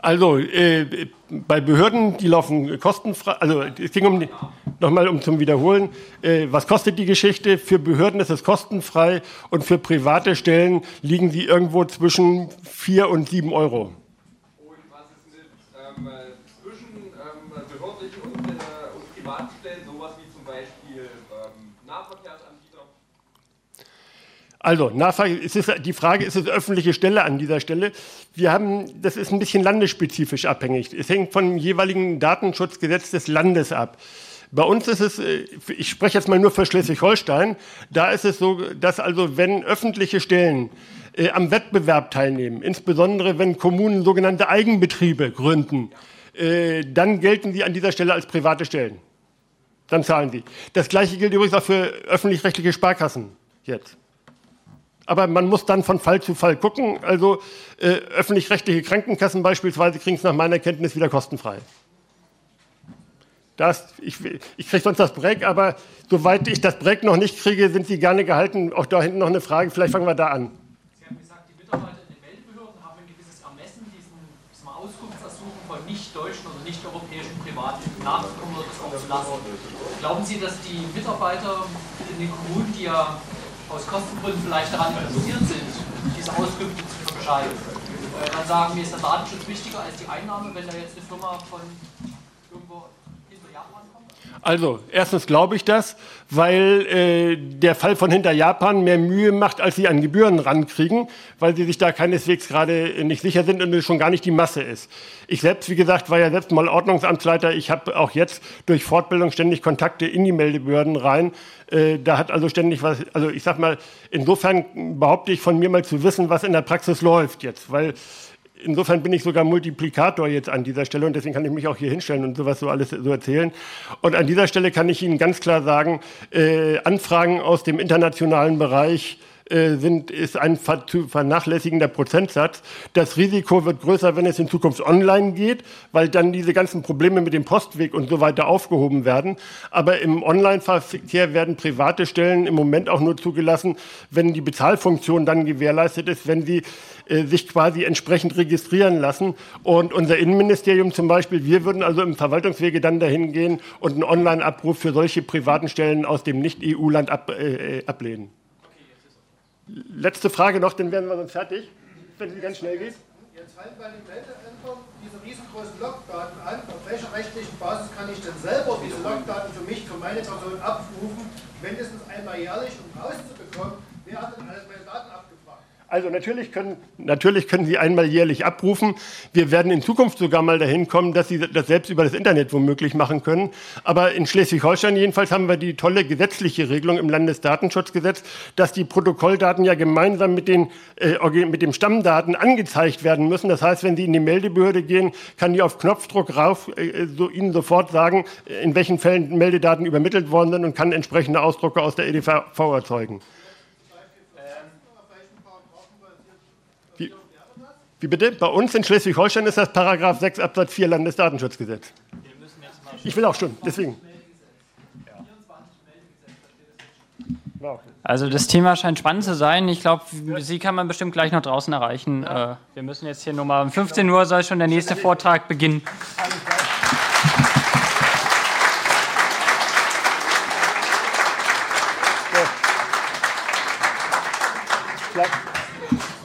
Also äh, bei Behörden, die laufen kostenfrei, also es ging um, nochmal um zum Wiederholen, äh, was kostet die Geschichte? Für Behörden ist es kostenfrei und für private Stellen liegen sie irgendwo zwischen vier und sieben Euro. Und was ist mit ähm, zwischen ähm, behördlichen und, äh, und privaten Stellen, sowas wie zum Beispiel ähm, Nahverkehrsanbieter? Also, Nahverkehr, es ist, die Frage ist es öffentliche Stelle an dieser Stelle. Wir haben, das ist ein bisschen landesspezifisch abhängig. Es hängt vom jeweiligen Datenschutzgesetz des Landes ab. Bei uns ist es, ich spreche jetzt mal nur für Schleswig-Holstein, da ist es so, dass also wenn öffentliche Stellen äh, am Wettbewerb teilnehmen, insbesondere wenn Kommunen sogenannte Eigenbetriebe gründen, äh, dann gelten sie an dieser Stelle als private Stellen. Dann zahlen sie. Das Gleiche gilt übrigens auch für öffentlich-rechtliche Sparkassen jetzt. Aber man muss dann von Fall zu Fall gucken. Also äh, öffentlich-rechtliche Krankenkassen beispielsweise kriegen es nach meiner Kenntnis wieder kostenfrei. Das, ich ich kriege sonst das Break, aber soweit ich das Break noch nicht kriege, sind Sie gerne gehalten. Auch da hinten noch eine Frage, vielleicht fangen wir da an. Sie haben gesagt, die Mitarbeiter in den Meldebehörden haben ein gewisses Ermessen, diesen, diesen Auskunftsersuchen von nicht-deutschen oder nicht-europäischen Privaten nachzukommen oder das auch zu lassen. Glauben Sie, dass die Mitarbeiter in den Kommunen, die ja aus Kostengründen vielleicht daran interessiert sind, diese Auskünfte zu unterscheiden, äh, dann sagen, mir ist der Datenschutz wichtiger als die Einnahme, wenn da jetzt eine Firma von irgendwo hinter Japan kommt? Also, erstens glaube ich das, weil äh, der Fall von hinter Japan mehr Mühe macht, als sie an Gebühren rankriegen, weil sie sich da keineswegs gerade nicht sicher sind und es schon gar nicht die Masse ist. Ich selbst, wie gesagt, war ja selbst mal Ordnungsamtsleiter. Ich habe auch jetzt durch Fortbildung ständig Kontakte in die Meldebehörden rein. Äh, da hat also ständig was, also ich sag mal, insofern behaupte ich von mir mal zu wissen, was in der Praxis läuft jetzt, weil insofern bin ich sogar Multiplikator jetzt an dieser Stelle und deswegen kann ich mich auch hier hinstellen und sowas so alles so erzählen. Und an dieser Stelle kann ich Ihnen ganz klar sagen, äh, Anfragen aus dem internationalen Bereich äh, sind, ist ein ver- zu vernachlässigender Prozentsatz. Das Risiko wird größer, wenn es in Zukunft online geht, weil dann diese ganzen Probleme mit dem Postweg und so weiter aufgehoben werden. Aber im Online-Verkehr werden private Stellen im Moment auch nur zugelassen, wenn die Bezahlfunktion dann gewährleistet ist, wenn sie äh, sich quasi entsprechend registrieren lassen. Und unser Innenministerium zum Beispiel, wir würden also im Verwaltungswege dann dahin gehen und einen Online-Abruf für solche privaten Stellen aus dem Nicht-E U-Land ab, äh, ablehnen. Letzte Frage noch, dann werden wir sonst fertig, wenn sie ganz schnell geht. Jetzt fallen bei den Meldeämtern diese riesengroßen Logdaten an. Auf welcher rechtlichen Basis kann ich denn selber diese Logdaten für mich, für meine Person abrufen, mindestens einmal jährlich, um rauszubekommen, wer hat denn alles meine Daten abgefragt? Also natürlich können, natürlich können Sie einmal jährlich abrufen. Wir werden in Zukunft sogar mal dahin kommen, dass Sie das selbst über das Internet womöglich machen können. Aber in Schleswig-Holstein jedenfalls haben wir die tolle gesetzliche Regelung im Landesdatenschutzgesetz, dass die Protokolldaten ja gemeinsam mit, den, äh, mit dem Stammdaten angezeigt werden müssen. Das heißt, wenn Sie in die Meldebehörde gehen, kann die auf Knopfdruck rauf, äh, so Ihnen sofort sagen, in welchen Fällen Meldedaten übermittelt worden sind und kann entsprechende Ausdrucke aus der E D V erzeugen. Wie, wie bitte? Bei uns in Schleswig-Holstein ist das Paragraph sechs Absatz vier Landesdatenschutzgesetz. Ich will auch schon, deswegen. Also das Thema scheint spannend zu sein. Ich glaube, Sie kann man bestimmt gleich noch draußen erreichen. Ja. Wir müssen jetzt hier nochmal um fünfzehn Uhr soll schon der nächste Vortrag beginnen. Ja.